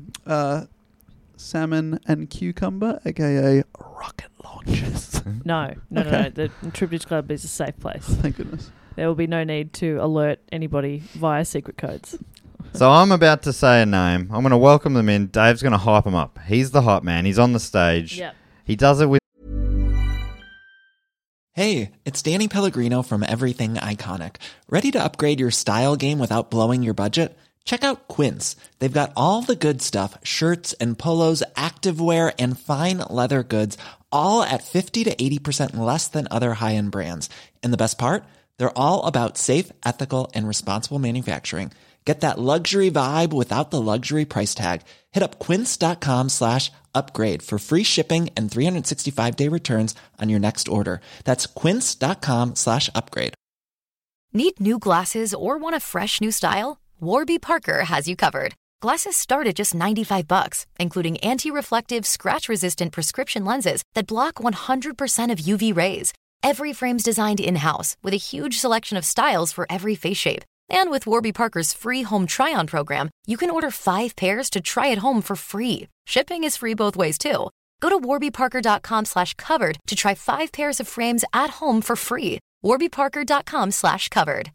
Speaker 8: salmon and cucumber, aka rocket launches?
Speaker 9: No.
Speaker 8: Okay.
Speaker 9: The Triptych Club is a safe place.
Speaker 8: Thank goodness.
Speaker 9: There will be no need to alert anybody via secret codes.
Speaker 10: So I'm about to say a name. I'm going to welcome them in. Dave's going to hype them up. He's the hype man. He's on the stage.
Speaker 9: Yep.
Speaker 10: He does it with
Speaker 11: Hey, it's Danny Pellegrino from Everything Iconic. Ready to upgrade your style game without blowing your budget? Check out Quince. They've got all the good stuff, shirts and polos, activewear, and fine leather goods, all at 50 to 80% less than other high-end brands. And the best part? They're all about safe, ethical, and responsible manufacturing. Get that luxury vibe without the luxury price tag. Hit up quince.com/upgrade for free shipping and 365-day returns on your next order. That's quince.com/upgrade.
Speaker 12: Need new glasses or want a fresh new style? Warby Parker has you covered. Glasses start at just $95, including anti-reflective, scratch-resistant prescription lenses that block 100% of UV rays. Every frame's designed in-house with a huge selection of styles for every face shape. And with Warby Parker's free home try-on program, you can order 5 pairs to try at home for free. Shipping is free both ways, too. Go to warbyparker.com/covered to try 5 pairs of frames at home for free. warbyparker.com/covered.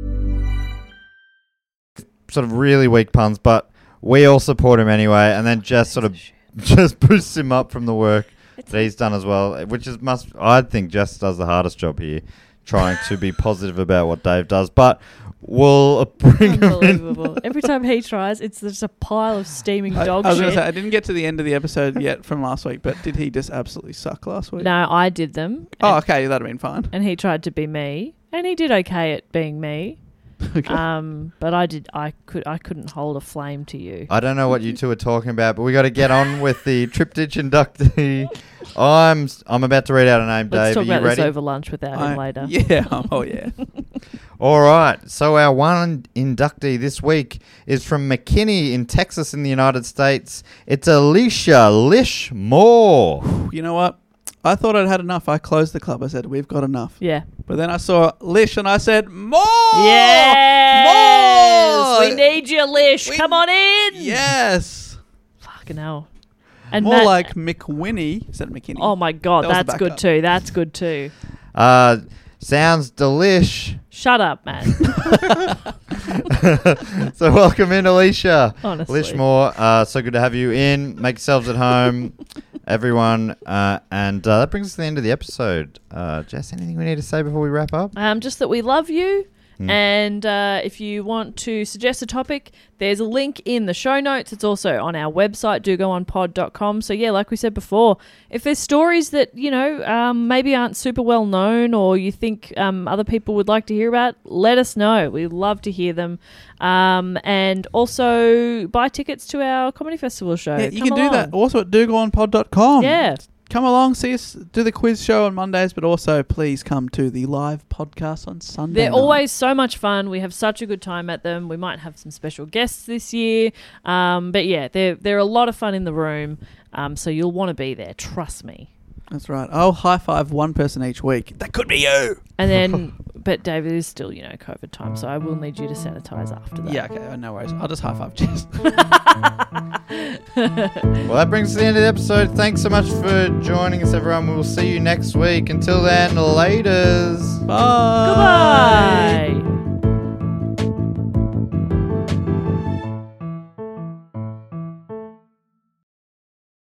Speaker 10: Sort of really weak puns, but we all support him anyway. And then Jess sort of just boosts him up from the work that he's done as well, which is I think Jess does the hardest job here, trying to be positive about what Dave does. But we'll bring him in.
Speaker 9: Unbelievable. Every time he tries, it's just a pile of steaming dog
Speaker 8: I was
Speaker 9: shit.
Speaker 8: going to say, I didn't get to the end of the episode yet from last week, but did he just absolutely suck last week?
Speaker 9: No, I did them.
Speaker 8: Oh, okay, that'd have been fine.
Speaker 9: And he tried to be me, and he did okay at being me.
Speaker 8: Okay.
Speaker 9: But I couldn't hold a flame to you.
Speaker 10: I don't know what you two are talking about, but we got to get on with the Triptych inductee. I'm about to read out a name,
Speaker 9: Let's
Speaker 10: Dave.
Speaker 9: talk
Speaker 10: Are you
Speaker 9: about
Speaker 10: ready?
Speaker 9: this over lunch without him later.
Speaker 8: Yeah. Oh, yeah.
Speaker 10: All right. So our one inductee this week is from McKinney in Texas in the United States. It's Alicia Lish Moore.
Speaker 8: You know what? I thought I'd had enough. I closed the club. I said, we've got enough.
Speaker 9: Yeah.
Speaker 8: But then I saw Lish and I said, more!
Speaker 9: Yes!
Speaker 8: More!
Speaker 9: We need you, Lish. Come on in.
Speaker 8: Yes.
Speaker 9: Fucking hell. And
Speaker 8: more
Speaker 9: Matt,
Speaker 8: like McWhinney. Is that McKinney?
Speaker 9: Oh my God,
Speaker 8: That was the
Speaker 9: that's good
Speaker 8: backup.
Speaker 9: too. That's good too.
Speaker 10: Sounds delish.
Speaker 9: Shut up, Matt.
Speaker 10: So welcome in, Alicia.
Speaker 9: Honestly.
Speaker 10: Lish Moore. So good to have you in. Make yourselves at home, everyone. And that brings us to the end of the episode. Jess, anything we need to say before we wrap up?
Speaker 9: Just that we love you. And if you want to suggest a topic, there's a link in the show notes. It's also on our website, dogoonpod.com. So, yeah, like we said before, if there's stories that, maybe aren't super well known or you think other people would like to hear about, let us know. We love to hear them. And also buy tickets to our comedy festival show.
Speaker 8: Yeah, you
Speaker 9: Come
Speaker 8: can
Speaker 9: along.
Speaker 8: do that also at dogoonpod.com.
Speaker 9: Yeah.
Speaker 8: Come along, see us do the quiz show on Mondays, but also please come to the live podcast on Sunday.
Speaker 9: They're
Speaker 8: night.
Speaker 9: always so much fun. We have such a good time at them. We might have some special guests this year. But yeah, they're a lot of fun in the room. So you'll want to be there. Trust me.
Speaker 8: That's right. I'll high five one person each week. That could be you.
Speaker 9: And then, but David is still, COVID time. So I will need you to sanitize after that.
Speaker 8: Yeah, okay. No worries. I'll just high five Jess.
Speaker 10: Well, that brings us to the end of the episode. Thanks so much for joining us, everyone. We'll see you next week. Until then, laters.
Speaker 8: Bye.
Speaker 9: Goodbye.